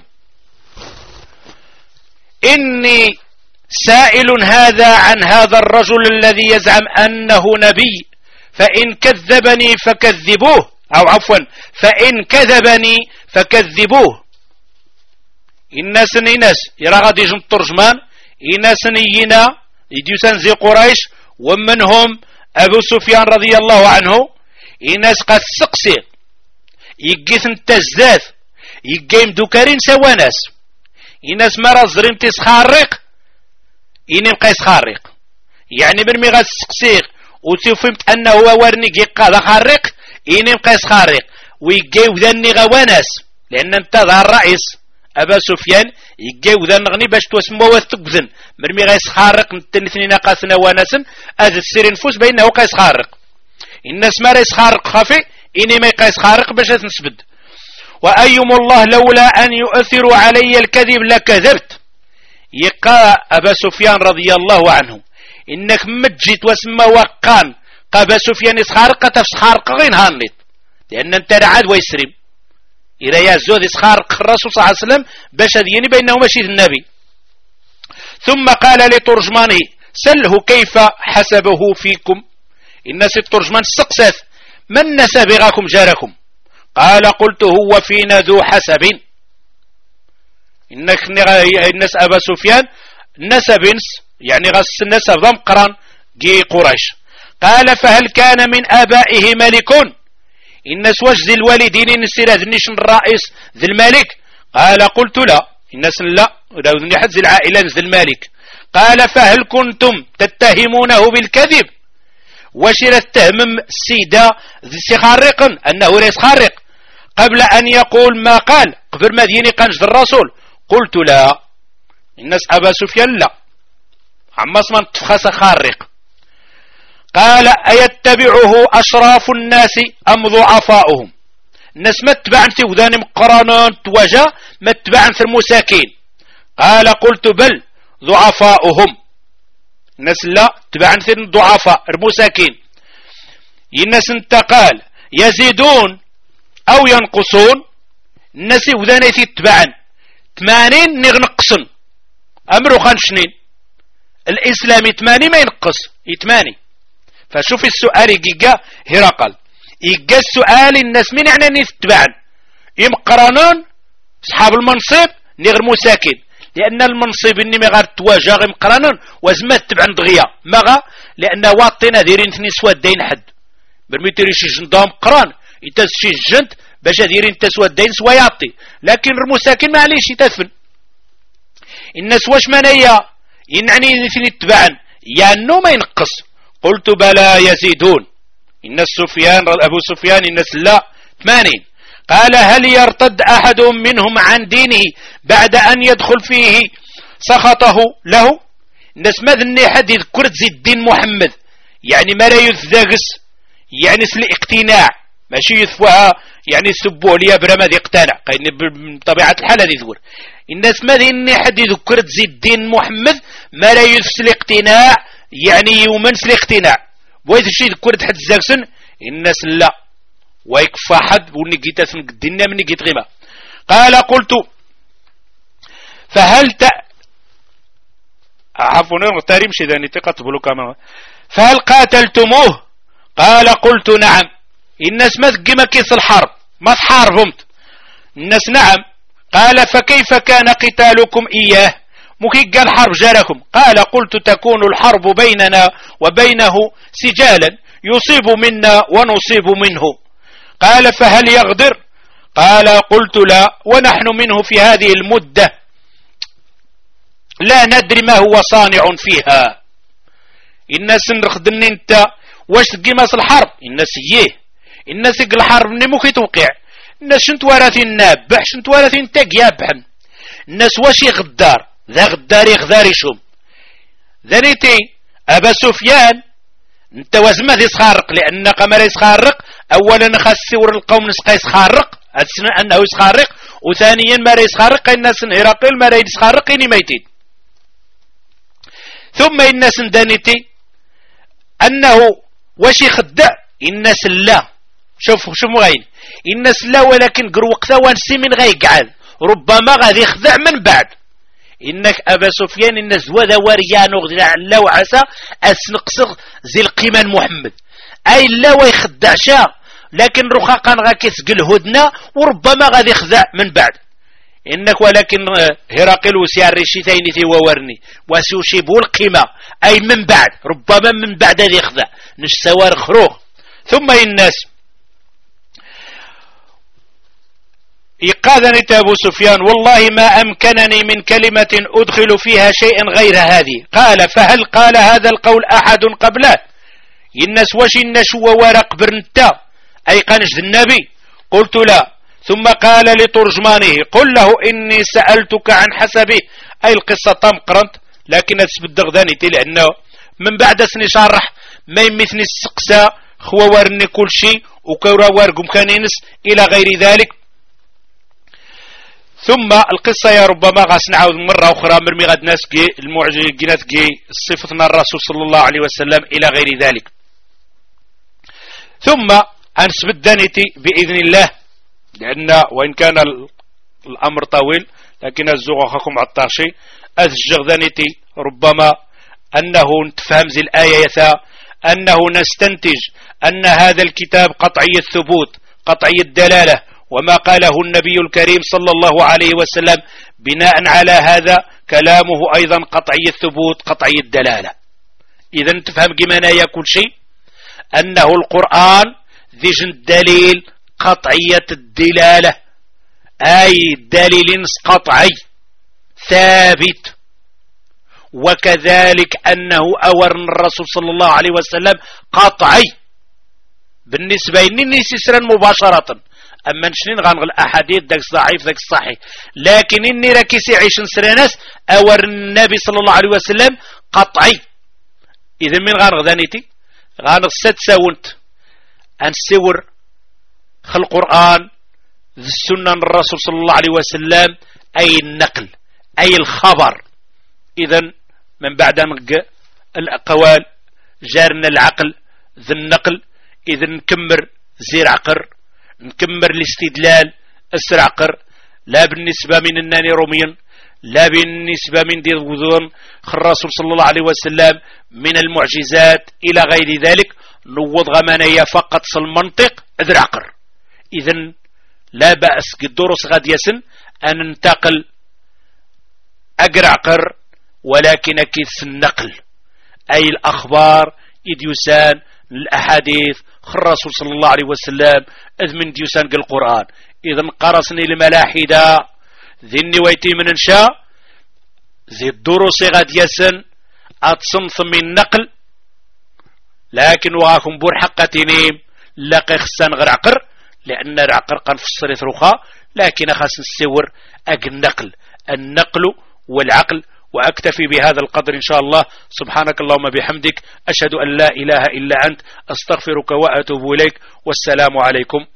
A: إني سائل هذا عن هذا الرجل الذي يزعم أنه نبي فإن كذبني فكذبوه أو عفوا فإن كذبني فكذبوه. الناس يرى غادي يجن الترجمان الناس نينا يديوسان زي قريش ومنهم أبو سفيان رضي الله عنه الناس قد سقسي يجيث التزداد يجيم دوكارين سوا ناس الناس مرة زريم تسخارق إني مقا يسخارق يعني برمي غاد سقسيق وتفهمت أنه هو ورني قيقا ذا خارق إني مقا يسخارق ويجيو ذني غواناس لأن انت ذا الرئيس أبا سفيان يجيو ذا نغني باش توسمو وثقذن مرمي غا يسخارق نتنثنين قاسنا وناسن هذا السير نفوس بينه قا يسخارق الناس ما يسخارق خافي إني ما يقا يسخارق باش تنسبد. وأيم الله لولا أن يؤثروا علي الكذب لكذبت. يقا أبا سفيان رضي الله عنه إنك مجيت واسم وقان أبا سفيان يسخارق تفسخارق غين هانيت لأن انت رعاد ويسرم إلى يزود يسخارق الرسول صلى الله عليه وسلم باش هذيني بينه مشيد النبي. ثم قال لترجمانه سله كيف حسبه فيكم. الناس الترجمان سقسات من نسبغكم جاركم قال قلت هو فينا ذو حسب. الناس أبا سفيان نسب يعني غس النسب ضم قران جي قريش. قال فهل كان من آبائه ملك الناس واش ذي الوالدين نسير ذنيش الرئيس ذي الملك قال قلت لا الناس لا ذي حد ذي العائلة ذي الملك. قال فهل كنتم تتهمونه بالكذب وشير تهمم السيدة ذي سخارقا أنه ليس خارق قبل أن يقول ما قال قبل ما ديني قنجد الرسول. قلت لا الناس أبا سفيان لا عما اسمان تفخس خارق. قال أيتبعه أشراف الناس أم ضعفاؤهم. الناس ما تبعن في وذان مقرانا تواجه ما تبعن في المساكين. قال قلت بل ضعفاؤهم الناس لا تبعن في الضعفاء المساكين. الناس انت قال يزيدون أو ينقصون الناس وذان يتبعن 80 نغنقصن أمرو خانشنين الإسلامي 80 ما ينقص 80. فشوف السؤال يجيجا هرقل يجا السؤال الناس من يعني يتبعن يمقرانون أصحاب المنصب نغير مساكين لأن المنصب إني ما غير تواجه مقرانون وزمات تبعن دغيا مغا لأن واطينا ديرين ثني سوادين حد برميتيري شي جندام قران يتس شي جند باش ديرين تسوادين سواياطي لكن المساكين معليش يتدفن. الناس واش منايا يعني ثني تبعن يعني ما ينقص. قلت بلى يزيدون الناس سفيان أبو سفيان الناس لا 80. قال هل يرتد أحد منهم عن دينه بعد أن يدخل فيه سخطه له. الناس ما ذني حد يذكر زي الدين محمد يعني ما لا يذاقس يعني سل اقتناع ماشي يثفوها يعني يسبوه ليا برماد يقتنع بطبيعة الحال هذه ذور. الناس ما ذني حد يذكر زي الدين محمد ما لا يثفل اقتناع يعني يومنس الاقتناع بويث الشيء ذكرت حد الزاكسن الناس لا ويكفى حد ونجيت اسم الدنيا من نجيت غيمة. قال قلت فهل عفوا نغتاري مشي ذاني تقتبلوا كما فهل قاتلتموه. قال قلت نعم الناس ما ثقما كيس الحرب ما تحاربمت الناس نعم. قال فكيف كان قتالكم إياه مكي قال حرب جاركم. قال قلت تكون الحرب بيننا وبينه سجالا يصيب منا ونصيب منه. قال فهل يغدر. قال قلت لا ونحن منه في هذه المدة لا ندري ما هو صانع فيها. الناس نرخدن انت واش تقيماس الحرب الناس يه الناس يقل الحرب نمو كي توقع الناس شنت وراثين نابح شنت وراثين تقيابحن الناس واشي غدار ذا غدار يغدار يشوم ذانيتي أبا سفيان انت وزمه يسخارق لأن قمر يسخارق أولا خاص سور القوم نسقى يسخارق أنه يسخارق وثانيا ما يسخارق الناس هرقل ما يسخارق إني ميتين ثم الناس دانيتي أنه واش يخدع الناس لا شوف مغاين الناس لا ولكن قر وقتا وانسي من غيقعد ربما غادي يخدع من بعد إنك أبا سفيان الناس وذا وريان وغدع لا وعسى أسنقصغ زي القيمان محمد أي لا ويخدع شا لكن رخاقا غاكيسق الهدنة وربما غادي يخدع من بعد إنك ولكن هرقل وسيار ريشيتين وورني وسيشيبوا القيمة أي من بعد ربما من بعد هذا يخدع نش سوار خروخ ثم الناس إيقاظني أبو سفيان والله ما أمكنني من كلمة أدخل فيها شيئا غير هذه قال فهل قال هذا القول أحد قبله الناس واش النشو ورق برنتا أي قنش النبي قلت لا ثم قال لترجمانه قل له إني سألتك عن حسبه أي القصة تمقرنت لكن تسبدغ ذانيتي لأنه من بعد سني شرح ما يمثني السقساء خو ورني كل شيء وكورا وارقم كانينس إلى غير ذلك ثم القصة يا ربما غاسنعاود مرة أخرى مرمي غاد ناس جي المعجزات جي صفتنا الرسول صلى الله عليه وسلم إلى غير ذلك ثم أنسبت دانيتي بإذن الله لأن وإن كان الأمر طويل لكن الزوغ أخاكم عطاشي أذجغ دانيتي ربما أنه نتفهم زي الآية يثا أنه نستنتج أن هذا الكتاب قطعي الثبوت قطعي الدلالة وما قاله النبي الكريم صلى الله عليه وسلم بناء على هذا كلامه أيضا قطعي الثبوت قطعي الدلالة إذا تفهم جمانا كل شيء أنه القرآن ذي الدليل قطعية الدلالة أي دليل قطعي ثابت وكذلك أنه أورن الرسول صلى الله عليه وسلم قطعي بالنسبة إني سسرا مباشرة أما نشنين غنغ الأحاديث داك الضعيف داك الصحيح لكن إني راكيسي عيش نسراناس أور النبي صلى الله عليه وسلم قطعي إذا من غنغ ذانيتي غنغ ست ساونت أنسور خل القرآن ذي السنة الرسول صلى الله عليه وسلم أي النقل أي الخبر إذا من بعد نقى الأقوال جارنا العقل ذي النقل إذا نكمر زير عقر نكمر الاستدلال السرعقر لا بالنسبة من الناني روميا لا بالنسبة من دي الوذون الرسول صلى الله عليه وسلم من المعجزات إلى غير ذلك نوض غمانية فقط المنطق ذر عقر إذن لا بأس الدروس غاد يسن أن ننتقل أقر عقر ولكن أكيد النقل أي الأخبار إديوسان الأحاديث الرسول صلى الله عليه وسلم إذ من ديوسان القرآن إذن قرصني الملاحدة ذي النويتي من انشاء ذي الدروس غاد يسن أتصنف من نقل لكن وهاكم بور حقتينيم لقي خسان غير عقر لأن العقر قنفصل ثروخا لكن خاص نسور النقل والعقل وأكتفي بهذا القدر إن شاء الله سبحانك اللهم بحمدك أشهد أن لا إله إلا أنت أستغفرك وأتوب إليك والسلام عليكم